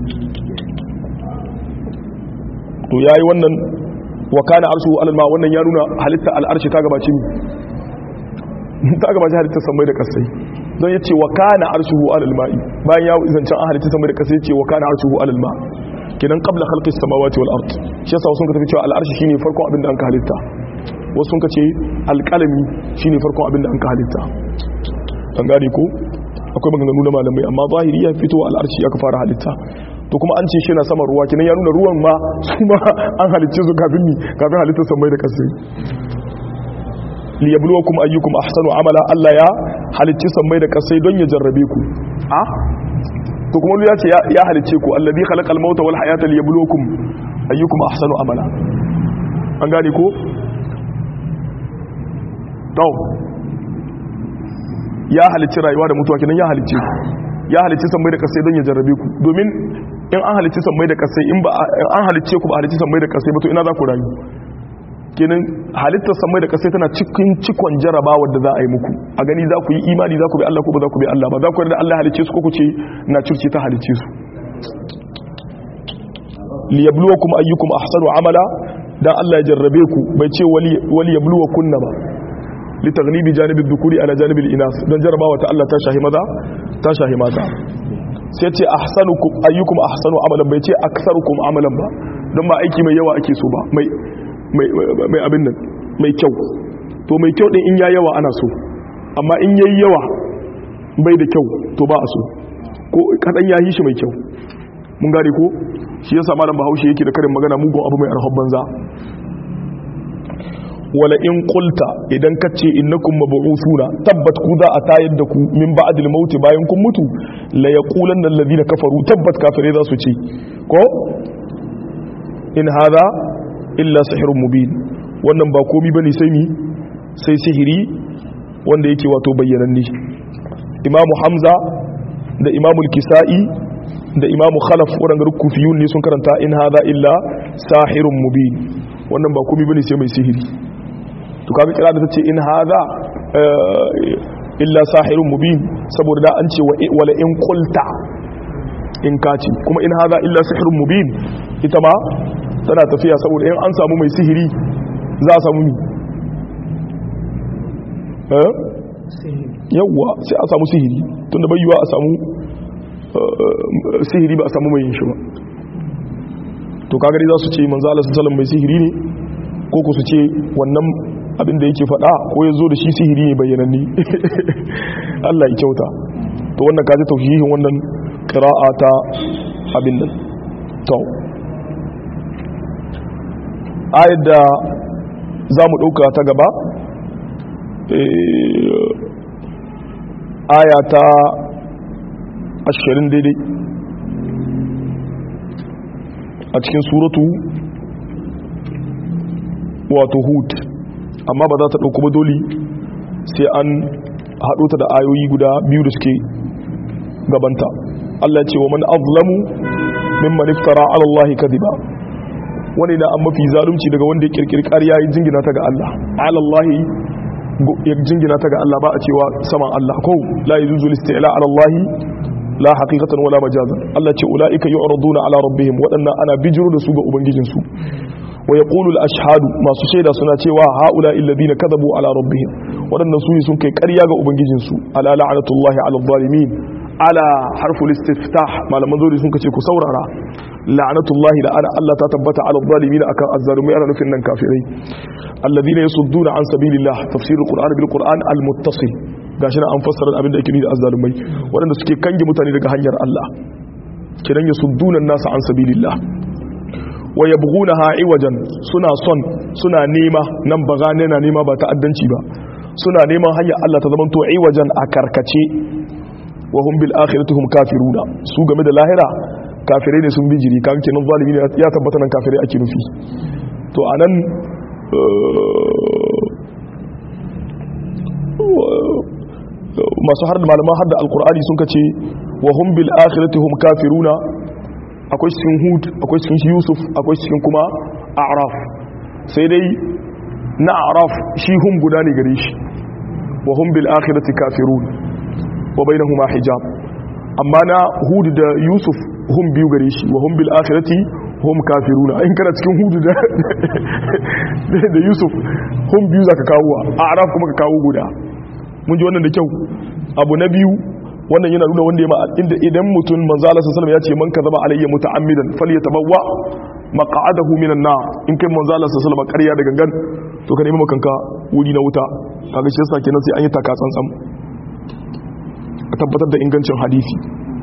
to yayi wannan wa kana arshu alal ma wannan ya nuna halitta al'arshi ta gabace ni ta gabace halitta samai da kasai don yace wa kana arshuhu alal ma'i bayan ya zancan an halitta samai da kasai yace wa kana arshuhu alal ma kidan qabla khalqis samawati wal ard shi yasa sun ka tafi cewa al'arshi shine farkon abin da an ka halitta wasu sun kace alqalami shine farkon abin da an ka halitta an gane ko akwai maganganu na malamai amma zahiri ya fito al'arshi aka fara halitta to kuma an ce shi na sama ruwa kinan ya nuna ruwan ma su ma an halicce su kafin halittar samai da kasai liyabluwakum ayyukum ahsanu amala Allah ya halicci samai da kasai don ya jarrabe ku to kuma ya ce ya halicce ku allazi khalaqal mauta wal hayata liyabluwakum ayyukum ahsanu amala an gane ko to ya halicci rayuwa da mutuwa kinan ya halicci sammai da kasai don ya jarrabe ku domin in an halicci sammai da kasai in ba an halicce ku ba halicci sammai da kasai ba to ina za ku rayu kenan halittar sammai da kasai tana cikin cikon jarrabawa da za a yi muku a gani za ku yi imani za ku bi Allah ko ba za ku bi Allah ba za ku yarda Allah halicce su ko ku ce na curci ta halicce su liyabluwakum ayyukum ahsanu amala dan Allah ya jarrabe ku bai ce wali yabluwakunna ba litaghlibi janibi dhukuri ala janibi al-inas dan jarabawa ta Allah ta shahi maza ta shahi mata sai ce ahsanukum ayyukum ahsanu amalan bai ce aktharukum amalan ba dan ba aiki mai yawa ake so ba mai abin nan mai kyau to mai kyau din in ya yawa ana so amma in yayi yawa bai da kyau to ba a so ko kadan ya yi shi mai kyau mun gane ko shi yasa malam Bahaushe yake da karin magana mugun abu mai arhab banza wala in qulta idan kace innakum mab'uthuna tabbat ku za a tayar da ku min ba'dil maut bayan kun mutu la yaqulanna alladhina kafaru tabbat kafirai za su ce ko in hadha illa sihrun mubin wannan ba komai bane sai sihiri wanda yake wato bayyananne imamu hamza da imamu al-kisa'i da imamu khalaf wadanda rukufiyun ne sun karanta in hadha illa sahirun mubin wannan ba komai bane sai mai sihiri to kaga kira da tace in hadha illa sahirun mubin saboda da an ce wala in qulta in kaci kuma in hadha illa sihrun mubin ita ma tana tafiya saboda in an samu mai sihiri za a samu yawwa sai a samu sihiri tunda bai yiwa a samu sihiri ba a samu mai yin shi ba to kaga dai za su ce manzo Allah sallallahu alaihi wasallam mai sihiri ne ko ku su ce wannan abin da yake faɗa ko ya zo da shi sihiri ne bayyananni Allah ya kyauta to wannan kaji tauhihin wannan qira'a ta abin nan to ayat da za mu ɗauka ta gaba aya ta 20 daidai a cikin suratu wato hud amma ba za ta ɗauku ba dole sai an haɗo ta da ayoyi guda biyu da suke gabanta Allah ce wa man azlamu mimman iftara ala Allah kadiba wani da an mafi zalunci daga wanda ya kirkiri ƙarya ya jingina ta ga Allah ala Allah ya jingina ta ga Allah ba a cewa saman Allah ko la yuzu al-isti'la ala Allah la haqiqatan wala majazan Allah ce ulaika yu'raduna ala rabbihim wadannan ana bijiro da su ga ubangijinsu wa yaqulu al-ashhadu masu shaida suna cewa haula alladhina kadhabu ala rabbihim wadannan su sun kai ƙarya ga ubangijinsu ala la'natullahi ala adh-dhalimin ala harful istiftah malaman zuri sun kace ku saurara la'natullahi da ana Allah ta tabbata ala adh-dhalimin akan azzalumai ana nufin nan kafirai alladhina yasudduna an sabilillah tafsirul qur'an bil qur'an al-muttasil gashi na an fassara abin da yake nufi da azzalumai wadanda suke kange mutane daga hanyar Allah kiran yasudduna an-nas an sabilillah wa yabghunaha iwajan suna nema nan bagane na nema ba ta'addanci ba suna neman hanyar Allah ta zaman to iwajan a karkace wa hum bil akhirati hum kafiruna su game da lahira kafirai ne sun bijiri kan kenan zalimi ne ya tabbata nan kafirai ake nufi to anan masu har da malaman har da alqur'ani sun kace wa hum bil akhirati hum kafiruna akwai cikin hud akwai cikin yusuf akwai cikin kuma a'raf sai dai na a'raf shi hum guda ne gare shi wa hum bil akhirati kafirun wa bainahuma hijab amma na hud da yusuf hum biyu gare shi wa hum bil akhirati hum kafiruna in kana cikin hud da yusuf hum biyu zaka kawo a'raf kuma ka kawo guda mun ji wannan da kyau abu na biyu wannan yana nuna wanda ya ma inda idan mutum manzo Allah sallallahu alaihi wasallam ya ce man kazaba alayya muta'ammidan falyatabawwa maq'adahu minan nar in kai manzo Allah sallallahu alaihi wasallam ƙarya da gangan to ka nemi makanka wuri na wuta kaga shi yasa kenan sai an yi taka tsantsan a tabbatar da ingancin hadisi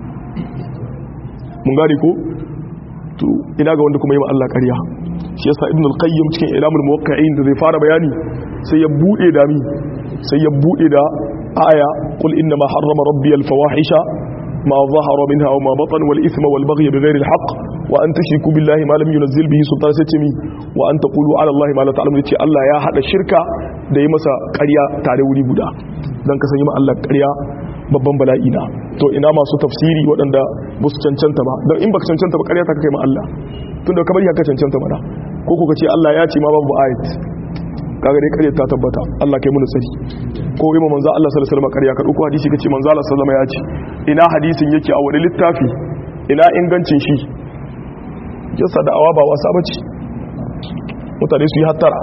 mun gane ko to ina ga wanda kuma yi ma Allah ƙarya shi yasa ibn al-qayyim cikin ilamul muwaqqi'in da zai fara bayani sai ya bude da da aya qul inna ma harrama rabbi al-fawahisha ma zahara minha wa ma batan wal ithma wal baghy bighayri al-haqq wa an tushriku billahi ma lam yunzil bihi sultan satimi wa an taqulu ala allahi ma la ta'lamun yace Allah ya hada shirka da yi masa ƙarya tare wuri guda dan ka san yi ma Allah ƙarya babban bala'i na to ina masu tafsiri waɗanda ba su cancanta ba don in ba ka cancanta ba ƙarya ta kai ma Allah tun da kamar ya ka cancanta mana ko kuka ce Allah ya ce ma babu ayat kaga dai ƙarya ta tabbata Allah kai mu tsari ko yi ma manzo Allah sallallahu alaihi wasallam ƙarya ka dauko hadisi kace manzo Allah sallallahu alaihi wasallam ya ce ina hadisin yake a wani littafi ina ingancin shi yasa da awa ba wasa bace mutane su yi hattara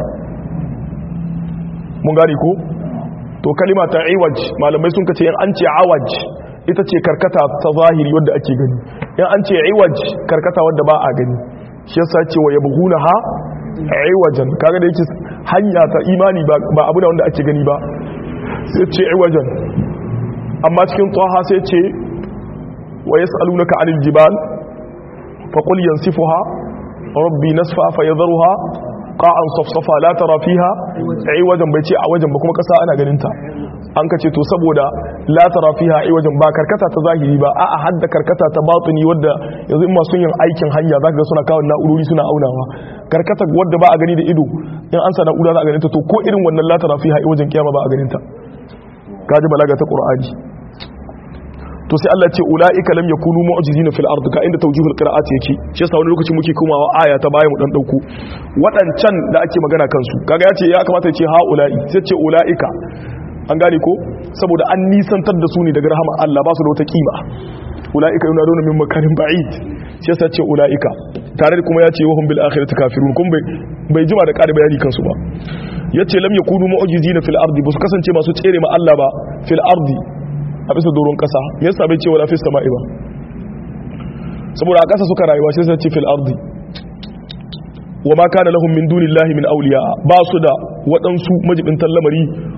mun gari ko to kalima ta iwaj malamai sun kace in an ce awaj ita ce karkata ta zahiri wadda ake gani in an ce iwaj karkata wadda ba a gani shi yasa ce wa yabghunaha iwajan kaga da yake hanya ta imani ba abu da wanda ake gani ba sai ce iwajan amma cikin taha sai ce wa yasalunaka anil jibal fa qul yansifuha rabbi nasfa fa yadharuha qa'an safsafa la tara fiha wajen bai ce a wajen ba kuma kasa ana ganin ta an kace to saboda la tara fiha wajen ba karkata ta zahiri ba a'a hadda karkata ta batini wadda yanzu in masu yin aikin hanya zaka ga suna kawo na'urori suna aunawa karkata wadda ba a gani da ido in an sa na'ura za a ganin ta to ko irin wannan la tara fiha wajen kiyama ba a ganin ta kaji balaga ta qur'ani to sai Allah ce ulaika lam yakunu mu'jizina fil ard ka inda tawjihul qira'at yake shi yasa wani lokaci muke komawa aya ta baya mu dan dauko wadancan da ake magana kansu kaga yace ya kamata ya ce ha ulai sai ce ulaika an gane ko saboda an nisantar da su ne daga rahama Allah ba su da wata kima ulaika yunaduna min makarin ba'id shi yasa ce ulaika tare da kuma yace wahum bil akhirati kafirun kun bai jima da ƙari bayani kansu ba yace lam yakunu mu'jizina fil ardi ba su kasance masu tsere ma Allah ba fil ardi a bisa doron kasa yasa bai ce wala fi sama'i ba saboda a kasa suka rayuwa sai sai ce fil ardi wa ma kana lahum min dunillahi min awliya ba su da waɗansu majibintan lamari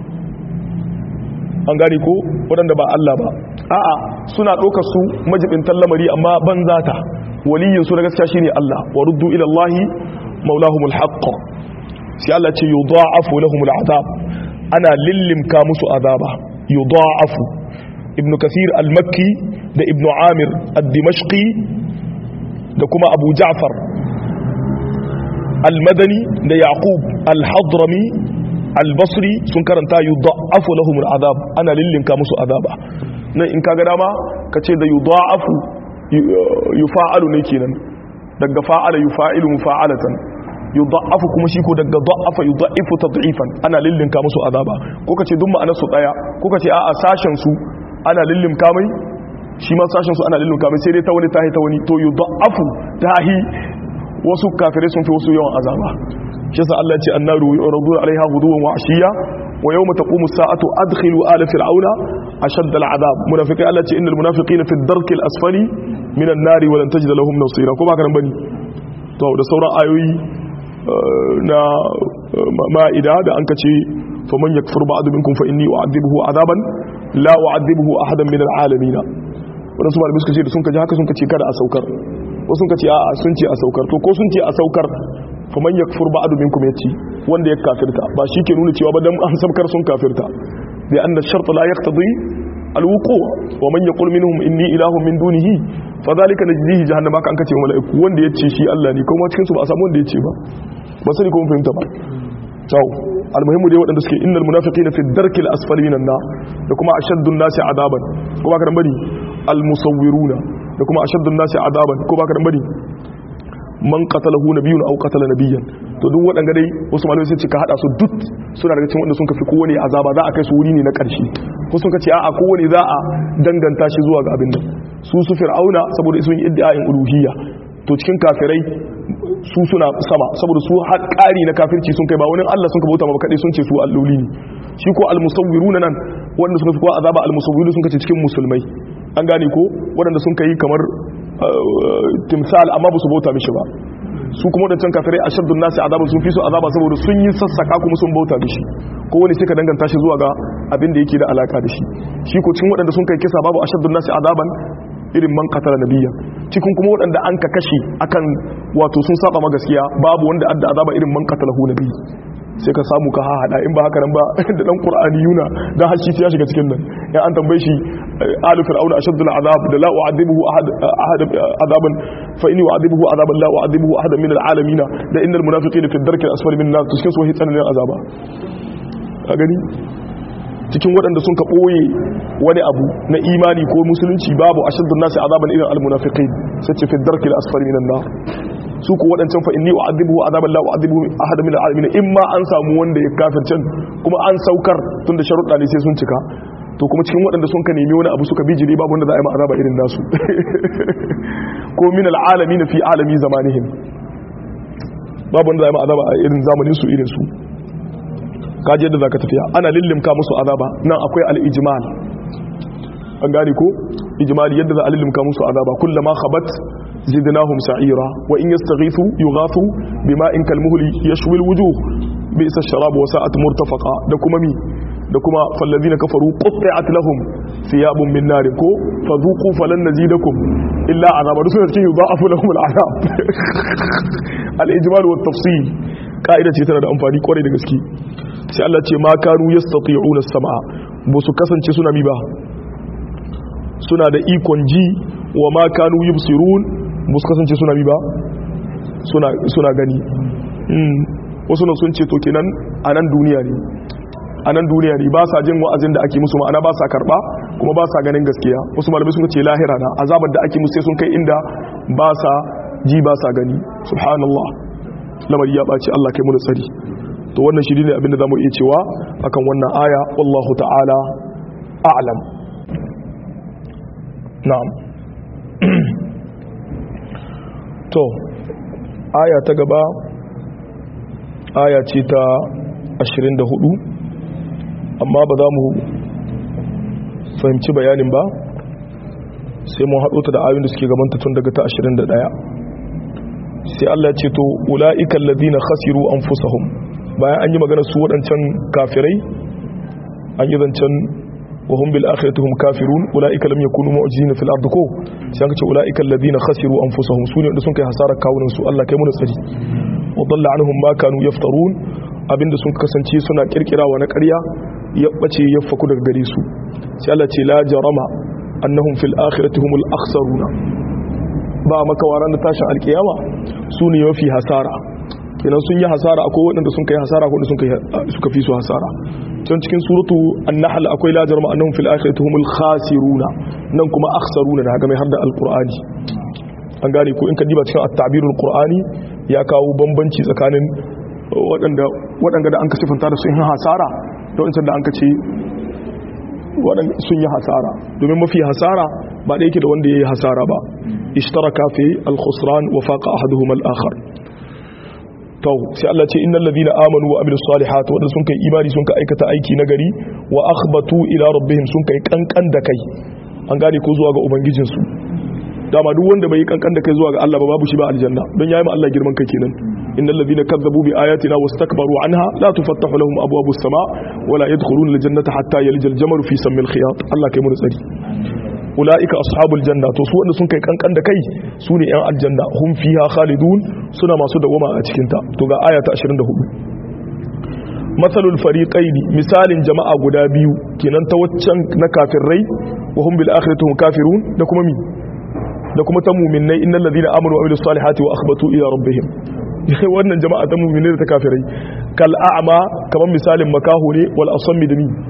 an gane ko waɗanda ba Allah ba a'a suna ɗaukar su majibintan lamari amma banzata waliyin su da gaskiya shine Allah wa ruddu ila Allahi maulahumul haqq sai Allah ce yudha'afu lahumul azab ana lillimka musu azaba yudha'afu ibn kathir al-makki da ibn amir al-dimashqi da kuma abu ja'far al-madani da yaqub al-hadrami al-basri sun karanta yudha'afu lahum al-azab ana lillinka musu azaba nan in kaga dama kace da yudha'afu yufa'alu ne kenan daga fa'ala yufa'ilu mufa'alatan yudha'afu kuma shi ko daga dha'afa yudha'ifu tad'ifan ana lillinka musu azaba ko kace duk ma'anar su daya ko kace a'a sashen su ana lillimka mai shi ma sashen su ana lillimka mai sai dai ta wani to yudha'afu tahi wasu kafirai sun fi wasu yawan azaba shi yasa Allah ya ce annaru yuraduna alaiha ghuduwan wa ashiya wa yawma taqumu as-sa'atu adkhilu ala fir'auna ashadda al-'adab munafiqai Allah ya ce innal munafiqina fi ad-darki al-asfali min an-nari wa lan tajida lahum nasira ko ba kan bane to da sauran ayoyi na ma'ida da an kace faman yakfur ba'du minkum fa inni u'adhibuhu 'adaban la u'adhibuhu ahadan min al-'alamin wannan su malamai suka ce da sun kaji haka sun kace kada a saukar wasu sun kace a'a sun ce a saukar to ko sun ce a saukar faman yakfur ba'du minkum yace wanda ya kafirta ba shi ke nuna cewa ba dan an saukar sun kafirta bi anna ash-shart la yaqtadi al-wuqu' wa man yaqul minhum inni ilahun min dunihi fadhalika najzihi jahannama kan kace malaiku wanda yace shi Allah ne kuma cikin su ba a samu wanda yace ba sani ko mun fahimta ba to almuhimmu dai waɗanda suke innal munafiqina fi ad-darki al-asfali minan nar da kuma ashaddu an-nasi adaban ko ba ka dan bari al-musawwiruna da kuma ashaddu an-nasi adaban ko ba ka dan bari man qatalahu nabiyyun aw qatala nabiyyan to duk waɗanda dai wasu malamai sun ce ka hada su duk suna daga cikin wanda sun kafi kowane azaba za a kai su wuri ne na ƙarshe ko sun kace a'a kowane za a danganta shi zuwa ga abin nan su fir'auna saboda sun yi iddia'in uluhiyya to cikin kafirai su suna sama saboda su har ƙari na kafirci sun kai ba wani Allah sun ka bauta ba kadai sun ce su alloli ne shi ko almusawwiruna nan wanda suka fi kowa azaba almusawwiruna sun kace cikin musulmai an gane ko waɗanda sun kai kamar timsal amma ba su bauta mishi ba su kuma wadancan kafirai ashaddun nasi azaban sun fi su azaba saboda sun yi sassaka kuma sun bauta da shi ko wani sai ka danganta shi zuwa ga abin da yake da alaka da shi shi ko cikin wadanda sun kai kisa babu ashaddun nasi azaban irin man qatala nabiyya cikin kuma wadanda an ka kashe akan wato sun saba ma gaskiya babu wanda adda azaba irin man qatalahu nabi sai ka samu ka hada in ba haka nan ba da dan qur'ani yuna dan hashi sai ya shiga cikin nan ya an tambaye shi alu fir'auna ashaddu al'azab da la u'adibuhu ahad azaban fa inni u'adibuhu azaban la u'adibuhu ahadan min al'alamin da innal munafiqina fi ad-darki al-asfali min an-nar to cikin su wahi tsananin azaba ka gani cikin waɗanda sun ka ɓoye wani abu na imani ko musulunci babu ashaddun nasi azaban irin al-munafiqin sai ce fi ad-darki al-asfali min an-nar su ko waɗancan fa inni u'adibuhu azaban la u'adibuhu ahadan min al'alamin imma an samu wanda ya kafircin kuma an saukar tunda sharuɗa ne sai sun cika to kuma cikin waɗanda sun ka nemi wani abu suka bijire babu wanda za a yi azaba irin nasu ko min al'alamin fi alami zamanihim babu wanda za a yi azaba a irin zamanin su irin su kaji yadda zaka tafiya ana lillimka musu azaba nan akwai al-ijmal an gane ko ijmali yadda za a lillimka musu azaba kullama khabat zidnahum sa'ira wa in yastaghithu yughathu bima'in kalmuhli yashwi al-wujuh bi'sa ash-sharab wa sa'at murtafaqa da kuma mi da kuma fallazina kafaru qutti'at lahum thiyabun min nar ko fadhuqu falan nazidakum illa azaba da sunan cikin yudha'afu lahum al-azab al-ijmal wa at-tafsil ka'ida ce tana da amfani kwarai da gaske sai Allah ce ma kanu yastati'una as-sam'a ba su kasance suna mi ba suna da ikon ji wa ma kanu yubsirun ba su kasance suna mi ba suna gani wasu nan sun ce to kenan a nan duniya ne ba sa jin wa'azin da ake musu ma'ana ba sa karba kuma ba sa ganin gaskiya wasu malamai sun ce lahira na azabar da ake musu sai sun kai inda ba sa ji ba sa gani subhanallah lamari ya ɓaci Allah kai mu da tsari to wannan shi ne abinda zamu iya cewa akan wannan aya wallahu ta'ala a'lam na'am to aya ta gaba aya ce ta 24 amma ba za mu fahimci bayanin ba sai mun haɗo ta da ayoyin da suke gabanta tun daga ta 21 sai Allah ce to ula'ikal ladina khasiru anfusahum bayan an yi magana su waɗancan kafirai an yi zancen wahum bil akhirati hum kafirun ula'ika lam yakunu mu'jizina fil ardi ko sai an ce ula'ikal ladina khasiru anfusahum sune wanda sun kai hasarar kawunan su Allah kai mu tsari wa dalla anhum ma kanu yaftarun abinda sun kasance suna kirkirawa na ƙarya ya bace ya faku daga gare su sai Allah ce la jarama annahum fil akhirati humul akhsaruna ba makawaran da tashin alkiyama su ne mafi hasara kenan sun yi hasara akwai waɗanda sun kai hasara ko suka fi su hasara can cikin suratu an-nahl akwai la jarma annahum fil akhirati humul khasiruna nan kuma akhsaruna da haka mai hadda alqur'ani an gane ko in ka diba cikin at-ta'birul qur'ani ya kawo bambanci tsakanin waɗanda da an ka sifanta da sun yi hasara da wancan da an ka ce sun yi hasara domin mafi hasara ba da yake da wanda ya yi hasara ba ishtaraka fi al-khusran wa faqa ahaduhuma al-akhar to sai Allah ce innal ladina amanu wa amilus salihati wadanda sun kai imani sun kai aikata aiki nagari wa akhbatu ila rabbihim sun kai kankan da kai an gane ko zuwa ga ubangijin su dama duk wanda bai kankan da kai zuwa ga Allah ba babu shi ba aljanna don yayi ma Allah girman kai kenan innal ladina kazzabu bi ayatina wastakbaru anha la tufattahu lahum abwabus sama wa la yadkhuluna al-jannata hatta yalijal jamalu fi sammil khiyat Allah kai mu tsari ulaika ashabul janna to su wanda sun kai kankan da kai su ne yan aljanna hum fiha khalidun suna masu dawama a cikin ta to ga aya ta 24 mathalul fariqaini misalin jama'a guda biyu kenan ta waccan na kafirai wa hum bil akhirati hum kafirun da kuma da kuma ta mu'minai innal ladina amanu wa amilus salihati wa akhbatu ila rabbihim wannan jama'a ta mu'minai da ta kafirai kal a'ma kaman misalin makaho ne wal asammi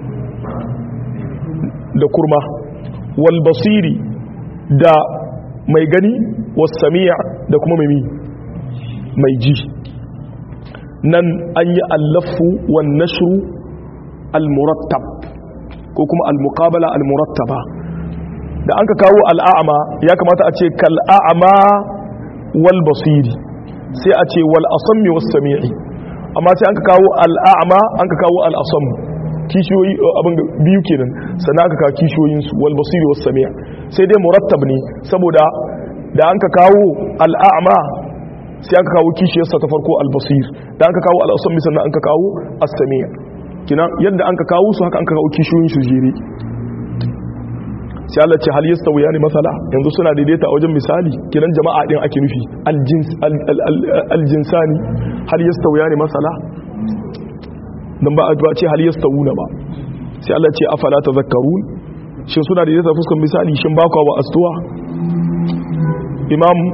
da kurma wal basiri da mai gani was sami' da kuma mai ji nan an yi allafu wan nashru al murattab ko kuma al muqabala al murattaba da an ka kawo al a'ma ya kamata a ce kal a'ma wal basiri sai a ce wal asammi was sami'i amma sai an ka kawo al a'ma an ka kawo al asam kishiyoyi abin biyu kenan sannan aka kawo kishiyoyin su wal basiri was sami' sai dai murattab ne saboda da an ka kawo al a'ma sai aka kawo kishiyarsa ta farko al-basir da aka kawo al-asami sannan an ka kawo as-sami' kina yadda an ka kawo su haka an ka kawo kishiyoyin su jere sai Allah ce hal yastawiyani masala yanzu suna daidaita a wajen misali kinan jama'a din ake nufi al-jinsani hal yastawiyani masala dan ba a ce hal yastawuna ba sai Allah ce afala tadhakkarun shin suna daidaita fuskan misali shin ba ku wa astuwa imam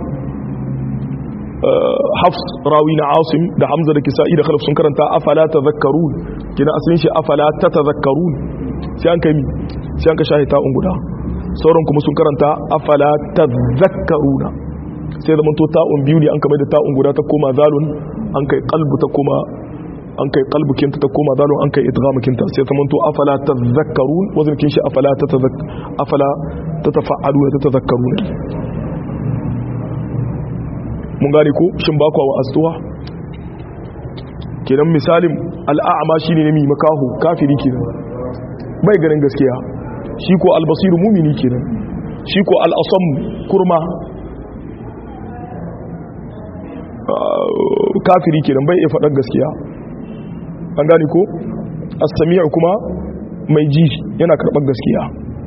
Hafs rawi na Asim da Hamza da Kisa'i da Khalaf sun karanta afala tadhakkarun kina asalin shi afala tatadhakkarun sai an kai mi sai an ka shahi ta'un guda sauran kuma sun karanta afala tadhakkaruna sai da manto ta'un biyu ne an kamar da ta'un guda ta koma zalun an kai qalbu ta koma an kai qalbu kinta ta koma zalun an kai idgham kinta sai ta manto afala tadhakkarun wazin kin shi afala tatafa'aluna tatadhakkaruna mun gane ko shin ba kwa wa astuwa kenan misalin al'a'ma shine ne mai makahu kafiri kenan bai ganin gaskiya shi ko al-basir mu'mini kenan shi ko al-asam kurma kafiri kenan bai iya faɗar gaskiya an gane ko as-sami' kuma mai ji yana karɓar gaskiya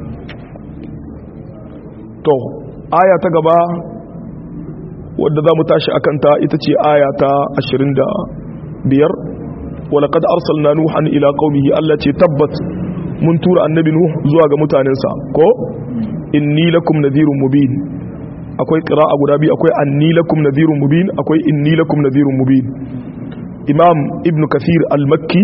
to aya ta gaba wadda za mu tashi a kanta ita ce aya ta 25 walaqad arsalna nuhan ila qaumihi Allah ce tabbat mun tura annabi nuh zuwa ga mutanensa ko inni lakum nadhirun mubin akwai qira'a guda biyu akwai anni lakum nadhirun mubin akwai inni lakum nadhirun mubin imam ibn kathir al-makki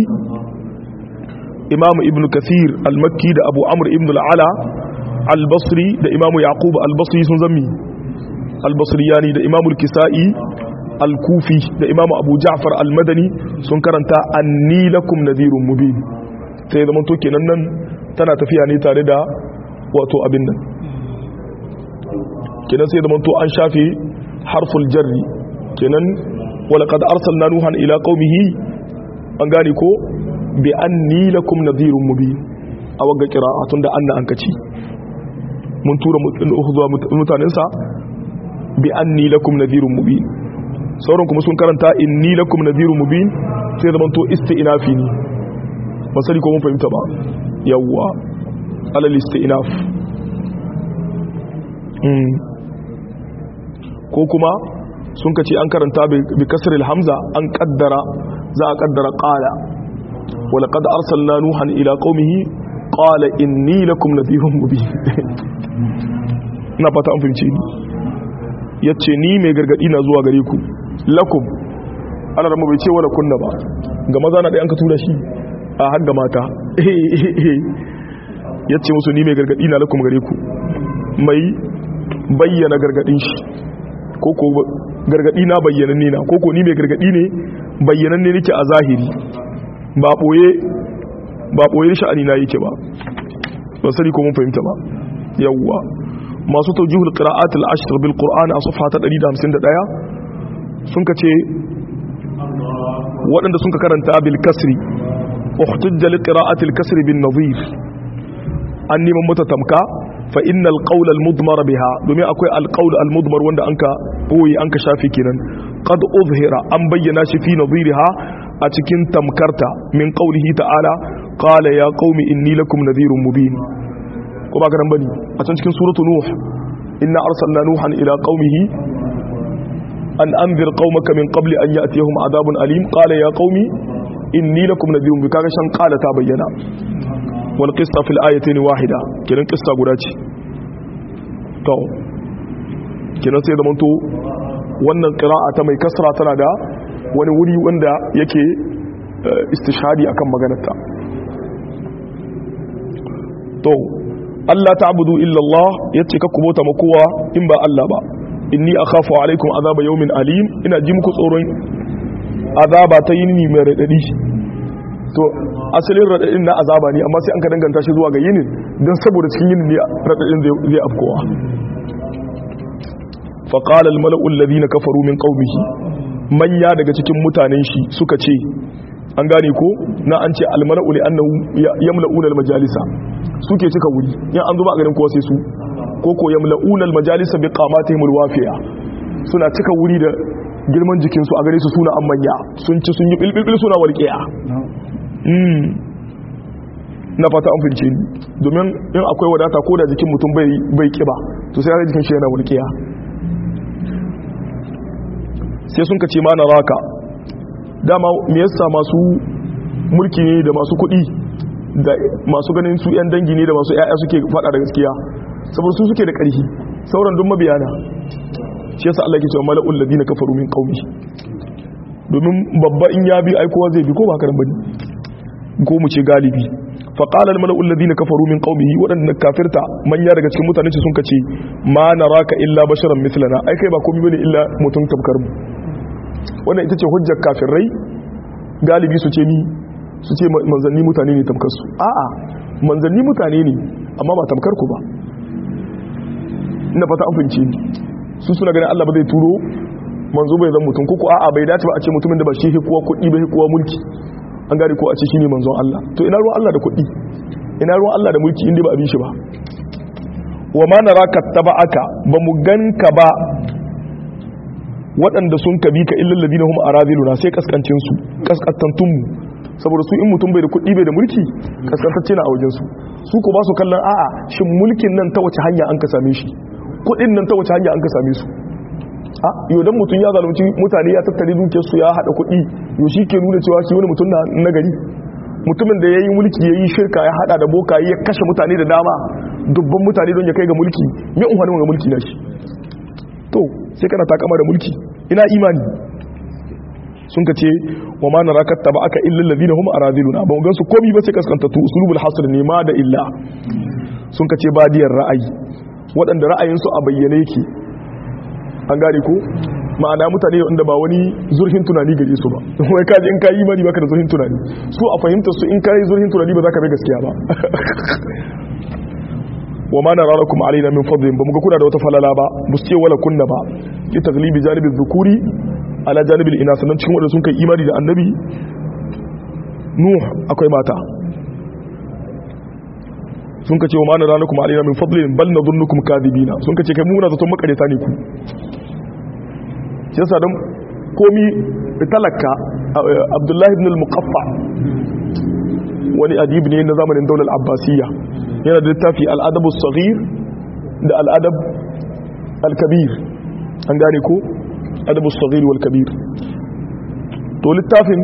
da abu amr ibn al-ala al-basri da imam yaqub al-basri sun zammi al-basriyani da imam al-kisa'i al-kufi da imam abu ja'far al-madani sun karanta anni lakum nadhirun mubin sai zaman to kenan nan tana tafiya ne tare da wato abin nan kenan sai zaman to an shafe harful jarri kenan walaqad arsalna nuhan ila qaumihi an gane ko bi anni lakum nadhirun mubin a waga qira'a tunda anna an kaci mun tura zuwa mutanensa bi anni lakum nadhirun mubin sauran kuma sun karanta inni lakum nadhirun mubin sai zaman to isti'nafi ne ba sani ko mun fahimta ba yawwa alal isti'naf ko kuma sun kace an karanta bi kasril hamza an kaddara za a kaddara qala wa laqad arsalna nuhan ila qaumihi qala inni lakum nadhirun mubin ina fata an fahimce ni yace ni mai gargadi na zuwa gare ku lakum ana da bai ce wala kunna ba ga maza na dai an ka tura shi a har ga mata yace musu ni mai gargadi na lakum gare ku mai bayyana gargadin shi koko gargadi na bayyananne na koko ni mai gargadi ne bayyananne nake a zahiri ba boye sha'ani na yake ba ban sani ko mun fahimta ba yawwa masu tawjihul qira'at al-ashr bil qur'an a safha ta 151 sun kace waɗanda sun ka karanta bil kasri uhtujja li qira'ati al-kasr bin nadhir an neman mata tamka fa innal qawl al-mudmar biha domin akwai al-qawl al-mudmar wanda anka boye anka shafi kenan qad uzhira an bayyana shi fi nadhirha a cikin tamkarta min qawlihi ta'ala qala ya qaumi inni lakum nadhirun mubin ko ba karan bane a cikin suratu nuh inna arsalna nuhan ila qaumihi an anzir qaumaka min qabli an ya'tiyahum adhabun alim qala ya qaumi inni lakum nadhirun mubin kaga shan qala ta bayyana wal qissa fil ayatayn wahida kiran qissa guda ce to kiran sai da manto wannan qira'a ta mai kasra tana da wani wuri wanda yake istishhadi akan maganarta to Allah ta'budu illa Allah yace ka kubota ma kowa in ba Allah ba inni akhafu alaikum azaba yawmin alim ina ji muku tsoron azaba ta yini mai radadi to asalin radadin na azaba ne amma sai an ka danganta shi zuwa ga yinin dan saboda cikin yinin ne radadin zai afkowa fa qala al mala'u alladhina kafaru min qaumihi manya daga cikin mutanen shi suka ce an gane ko na an ce al mala'u li annahu yamla'una al majalisa suke cika wuri yan an zuba a garin kowa sai su ko ko yamla'una al majalisa bi qamatihim al wafiya suna cika wuri da girman jikinsu a gare su suna an manya sun ci sun yi bilbil suna walƙiya na fata an fince ni domin in akwai wadata ko da jikin mutum bai kiba to sai ya jikin shi yana walƙiya sai sun kace ma na raka dama me yasa masu mulki ne da masu kuɗi da masu ganin su 'yan dangi ne da masu 'ya'ya suke faɗa da gaskiya saboda su suke da ƙarfi sauran dun mabiyana shi yasa Allah yake cewa mala'ul ladina kafaru min qaumi domin babba in ya bi aikowa zai bi ko ba karan bane ko mu ce galibi fa qala al mala'ul ladina kafaru min qaumihi wadanda kafirta manya daga cikin mutane sun kace ma naraka illa basharan mithlana ai kai ba komai bane illa mutum tamkar mu wannan ita ce hujjar kafirai galibi su ce manzanni mutane ne tamkar su a'a manzanni mutane ne amma ba tamkar ku ba ina fata an fahimce ni su suna ganin Allah ba zai turo manzo bai zan mutum ko a'a bai dace ba a ce mutumin da ba shi kuwa kuɗi ba kuwa mulki an gari ko a ce shine manzon Allah to ina ruwan Allah da kuɗi ina ruwan Allah da mulki inda ba a bi shi ba wa ma naraka taba'aka ba mu ganka ba waɗanda sun kabi ka illal ladina hum araziluna sai kaskancin su kaskantantun mu saboda su in mutum bai da kuɗi bai da mulki kaskantacce na a wajen su ko ba su kallon a'a shin mulkin nan ta wace hanya an ka same shi kuɗin nan ta wace hanya an ka same su a yau dan mutum ya zalunci mutane ya tattare dukiyar su ya hada kuɗi yau shi ke nuna cewa shi wani mutum na gari mutumin da yayi mulki yayi shirka ya hada da bokaye ya kashe mutane da dama dubban mutane don ya kai ga mulki me unhwanin ga mulki na shi to sai kana takama da mulki ina imani sun ka ce wa ma naraka tabaka illa alladhina hum araziluna ba mu gansu komai ba sai kaskantatu usulubul hasr ne ma da illa sun ka ce badiyar ra'ayi waɗanda ra'ayinsu a bayyane yake an gane ko ma'ana mutane wanda ba wani zurfin tunani gare su ba wai kaji in kayi imani baka da zurfin tunani su a fahimtar su in kayi zurfin tunani ba za ka bai gaskiya ba wa ma nara lakum alaina min fadlin ba muga kuna da wata falala ba bus ce wala kunna ba li taglibi janibi dhukuri ala janibil inas nan cikin wanda sun kai imani da annabi nuh akwai mata sun kace wa ma nara lakum alaina min fadlin bal nadhunnukum kadibina sun kace kai muna zaton makareta ne ku shi yasa dan komi talaka abdullahi ibn al-muqaffa wani adib ne na zamanin daular abbasiyya yana da littafi al-adab as-saghir da al-adab al-kabir an gane ko adab as-saghir wal kabir to littafin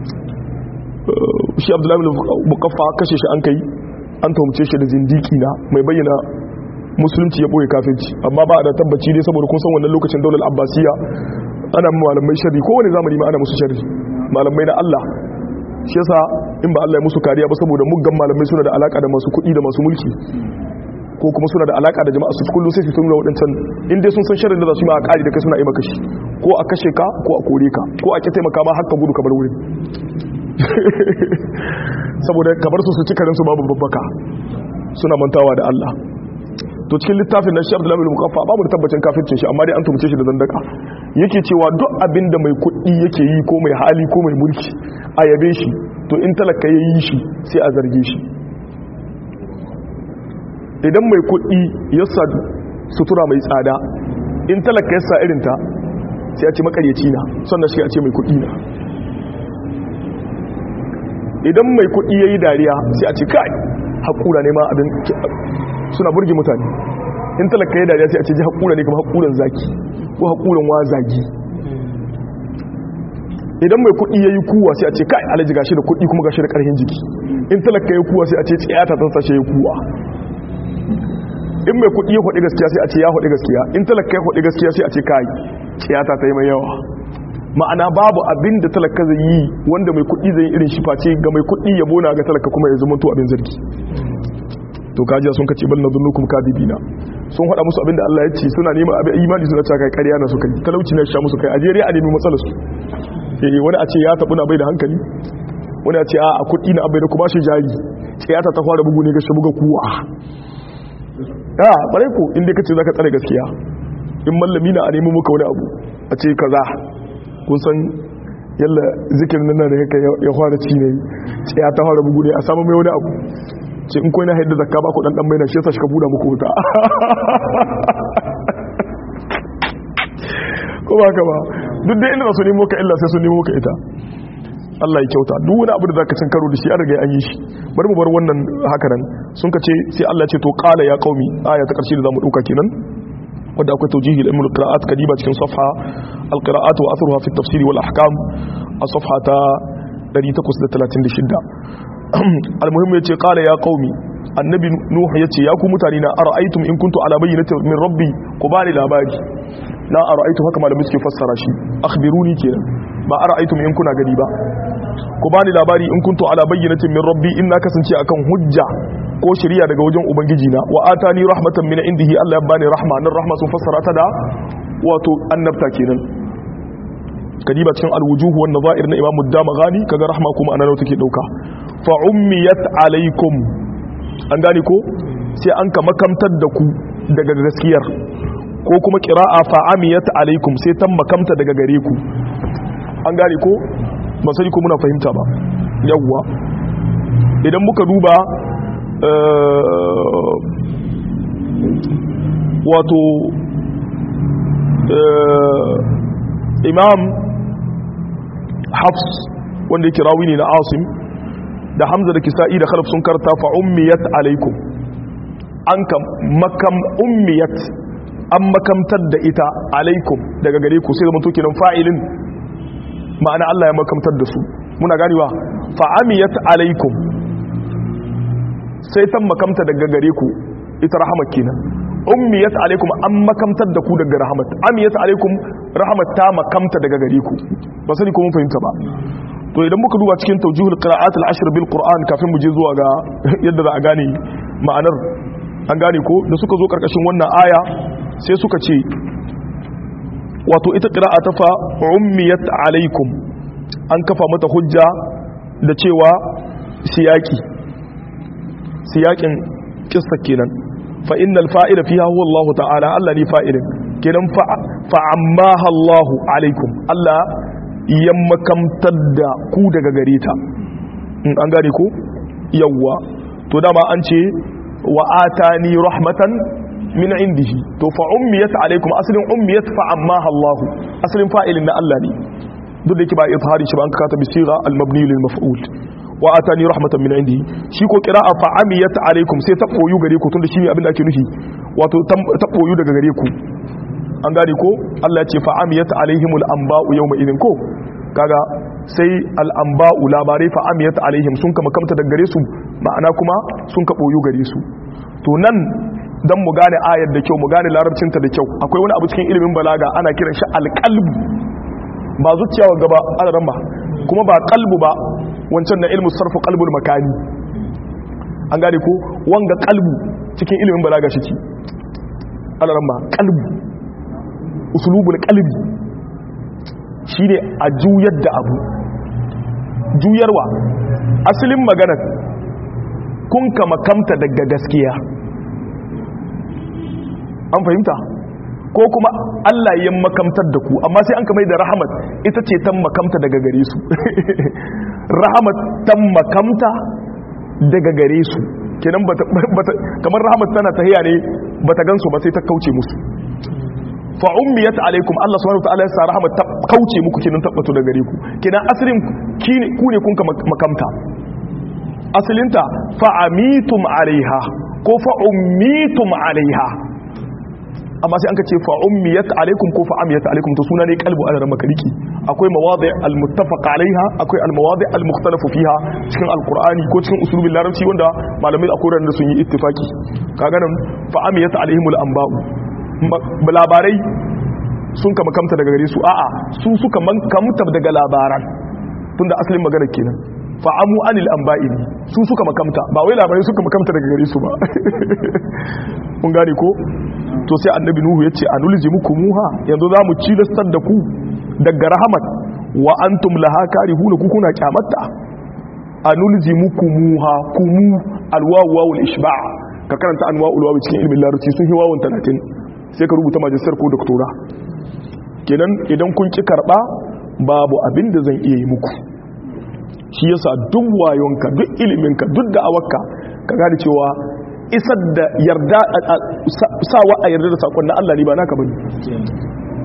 shi abdullahi ibn al-muqaffa kashe shi an kai an tuhumce shi da zindiki na mai bayyana musulunci ya boye kafirci amma ba da tabbaci dai saboda kun san wannan lokacin daular abbasiyya ana malamai sharri kowane zamani ma ana musu sharri malamai na Allah shi yasa in ba Allah ya musu kariya ba saboda muggan malamai suna da alaka da masu kuɗi da masu mulki ko kuma suna da alaka da jama'a su kullu sai su tunura wadancan in dai sun san sharrin da za su yi ma a kari da kai suna yi maka shi ko a kashe ka ko a kore ka ko a ki taimaka ma har ka gudu kamar wurin saboda kabar su ci karin su babu babbaka suna mantawa da Allah to cikin littafin na Sheikh Abdullah bin Muqaffa babu da tabbacin kafircin shi amma dai an tumce shi da zandaka yake cewa duk abinda mai kuɗi yake yi ko mai hali ko mai mulki a yabe shi to in talaka yayi shi sai a zarge shi idan mai kuɗi ya sa sutura mai tsada in talaka ya sa irin ta sai a ce makaryaci na sannan shi a ce mai kuɗi na idan mai kuɗi yayi dariya sai a ce kai hakura ne ma abin suna burge mutane in talaka ya dariya sai a ce ji haƙura ne kuma haƙuran zaki ko haƙuran wa zagi idan mai kuɗi ya yi kuwa sai a ce kai alaji gashi da kuɗi kuma gashi da ƙarfin jiki in talaka ya kuwa sai a ce tsiyata ta sashe ya kuwa in mai kuɗi ya faɗi gaskiya sai a ce ya faɗi gaskiya in talaka ya faɗi gaskiya sai a ce kai tsiyata ta yi mai yawa ma'ana babu abin da talaka zai yi wanda mai kuɗi zai yi irin shi face ga mai kuɗi ya bona ga talaka kuma ya zama to abin zargi to kajiya sun kace bal nadhunnukum kadibina sun hada musu abinda Allah ya ce suna neman abin imani suna cewa kai ƙarya na su kai talauci na sha musu kai ajeriya a nemi matsalar su wani a ce ya tabu na bai da hankali wani a ce a kuɗi na abai da kuma shi jari tsiyata ta fara bugu ne ga shi buga kuwa bare ko inda kace zaka tsare gaskiya in mallami na a nemi muka wani abu a ce kaza kun san yalla zikirin nan da yake ya fara ci ne tsiyata fara bugu ne a samu mai wani abu ce in koyi na haidda zakka ba ku dan mai na shi yasa shi ka buda muku wuta ko ba ka ba duk dai inda su nemo ka illa sai sun nemo ka ita Allah ya kyauta duk wani abu da zaka cin karo da shi an riga an yi shi bari mu bar wannan haka nan sun ka ce sai Allah ce to qala ya qaumi aya ta karshe da zamu dauka kenan wanda akwai tawjihi ilmi al-qira'at kadiba cikin safha al-qira'at wa athruha fi at-tafsir wal ahkam a safha ta 836 al-muhim yace qala ya qaumi annabi nuh yace ya ku mutane na ara'aytum in kuntu ala bayyinatin min rabbi ku bani labari la ara'aytu haka malamin suke fassara shi akhbiruni kenan ba ara'aytum in kuna gani ba ku bani labari in kuntu ala bayyinatin min rabbi in na kasance akan hujja ko shari'a daga wajen ubangiji na wa atani rahmatan min indihi Allah ya bani rahma nan rahma sun fassara ta da wato annabta kenan kadiba cikin alwujuh wan nazair na imamu damaghani kaga rahma kuma anan take dauka fa ummiyat alaikum an gane ko sai an ka makamtar da ku daga gaskiyar ko kuma qira'a fa amiyat alaikum sai tan makamta daga gare ku an gane ko ba sai ko muna fahimta ba yawwa idan muka duba wato imam hafs wanda yake rawi ne na asim da hamza da kisa'i da khalaf sun karta fa ummiyat alaikum an kam makam ummiyat an makamtar da ita alaikum daga gare ku sai zama to kenan fa'ilin ma'ana Allah ya makamtar da su muna ganewa fa amiyat alaikum sai ta makamta daga gare ku ita rahmat kenan ummiyat alaikum an makamtar da ku daga rahmat amiyat alaikum rahmat ta makamta daga gare ku ba sani ko mun fahimta ba to idan muka duba cikin tawjihul qira'at al-ashr bil qur'an kafin mu je zuwa ga yadda za a gane ma'anar an gane ko da suka zo karkashin wannan aya sai suka ce wato ita qira'a ta fa ummiyat alaikum an kafa mata hujja da cewa siyakin kissa kenan fa innal fa'ila fiha huwa Allah ta'ala Allah ne fa'ilin kenan fa ammaha Allah alaikum Allah ya makamtar da ku daga gare ta an gane ko yawwa to dama an ce wa atani rahmatan min indihi to fa ummiyat alaikum aslin ummiyat fa ammaha Allah aslin fa'ilin na Allah ne duk da yake ba izhari shi ba an kata bisiga al-mabni lil maf'ul wa atani rahmatan min indihi shi ko qira'a fa amiyat alaikum sai ta koyu gare ku tunda shi ne abin da ake nufi wato ta koyu daga gare ku an gane ko Allah ya ce fa amiyat alaihimul anba'u yawma idin ko kaga sai al anba'u labarai fa amiyat alaihim sun kama kamta daga gare su ma'ana kuma sun ka koyu gare su to nan dan mu gane ayar da kyau mu gane larabcin ta da kyau akwai wani abu cikin ilimin balaga ana kiran shi alqalb ba zuciya wa gaba alaran ba kuma ba qalbu ba wancan na ilmu sarfu qalbul makani an gane ko wanga qalbu cikin ilimin balaga shi alaran ba qalbu usulubul qalbi shine a juyar da abu juyarwa asalin magana kun kama kamta daga gaskiya an fahimta ko kuma Allah ya makamtar da ku amma sai an kamar da rahmat ita ce ta makamta daga gare su rahmat ta makamta daga gare su kenan kamar rahmat tana tahiya ne bata gansu ba sai ta kauce musu fa ummiyat alaikum Allah subhanahu wataala ya sa rahmat ta kauce muku kenan tabbatu daga gare ku kenan asalin ku ne kun makamta asalinta fa amitum alaiha ko fa ummitum alaiha amma sai an ka ce fa ummiyat alaikum ko fa amiyat alaikum to suna ne kalbu ana ran makaliki akwai mawadi al-muttafaq alaiha akwai al-mawadi al-mukhtalaf fiha cikin alqur'ani ko cikin usulul larabci wanda malamai akwai ran da sun yi ittifaki kaga nan fa amiyat alaihimul anba'u labarai sun kama kamta daga gare su a'a su suka kamta daga labaran tunda asalin magana kenan fa amu anil anba'i su suka makamta ba wai labarai suka makamta daga gare su ba kun gane ko to sai annabi nuhu yace anulzimukumuha yanzu zamu cilastar da ku daga rahamat wa antum laha karihuna ku kuna kyamatta anulzimukumuha kumu alwawu wawul ishba' ka karanta anwa'ul wawi cikin ilmin larabci sun yi wawun 30 sai ka rubuta majalisar ko doktora kenan idan kun ki karba babu abin da zan iya yi muku shi yasa duk wayonka duk iliminka duk da'awarka ka gane cewa isar da yarda sawa a yarda da sakon na Allah ne ba naka bane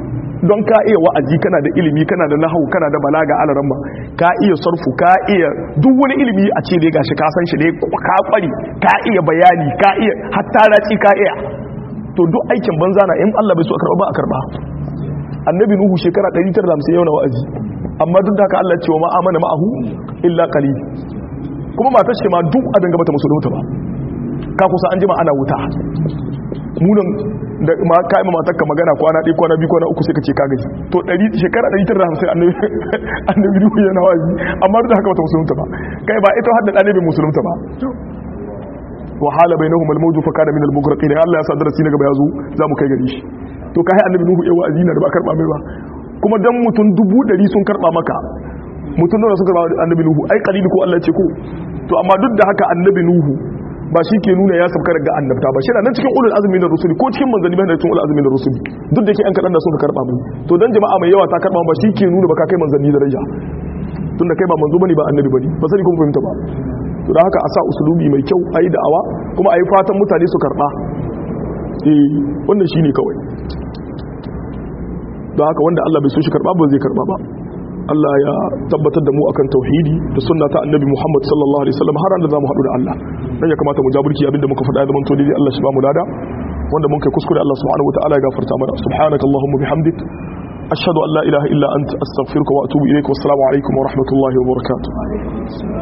don ka iya wa'azi kana da ilimi kana da nahwu kana da balaga alaramma ka iya sarfu ka iya duk wani ilimi a ce dai gashi ka san shi dai ka kwari ka iya bayani ka iya hatta raci ka iya to duk aikin banza na in Allah bai so a karba ba a karba annabi nuhu shekara 950 yau na wa'azi amma duk da haka Allah ya ce wa ma amana ma'ahu illa qalil kuma matar shi ma duk a danga bata musulunta ba ka kusa an jima ana wuta munan da ma kai matar ka magana kwana 1 kwana 2 kwana 3 sai ka ce ka gaji to shekara 950 annabi nuhu yana wa'azi amma duk da haka bata musulunta ba kai ba ita hadda annabi musulunta ba wa hala bainahum al-mawju fa kana min al-mughraqin Allah ya sa darasi na gaba yazo zamu kai gari shi to kai annabi nuhu ya wa'azi na da ba karba mai ba kuma dan mutun 100 sun karba maka mutun nawa sun karba annabi nuhu ai qalili ko Allah ya ce ko to amma duk da haka annabi nuhu ba shi ke nuna ya sabkar ga annabta ba shi na nan cikin ulul azmi na rusuli ko cikin manzanni ba da cikin ulul azmi na rusuli duk da ke an kadan da sun karba mai to dan jama'a mai yawa ta karba ba shi ke nuna ba ka kai manzanni daraja tunda kai ba manzo bane ba annabi bane ba sai kun fahimta ba to da haka a sa usulubi mai kyau ayi da'awa kuma ayi fatan mutane su karba wannan shine kawai da haka wanda Allah bai so shi karba ba zai karba ba Allah ya tabbatar da mu akan tauhidi da sunna ta annabi Muhammad sallallahu alaihi wasallam har da zamu hadu da Allah dan ya kamata mu jaburki abinda muka faɗa zaman to dai Allah shi ba mu lada wanda mun kai kuskure Allah subhanahu wataala ya gafarta mana subhanakallahumma bihamdik ashhadu an la ilaha illa anta astaghfiruka wa atubu ilaik wassalamu alaikum wa rahmatullahi wa barakatuh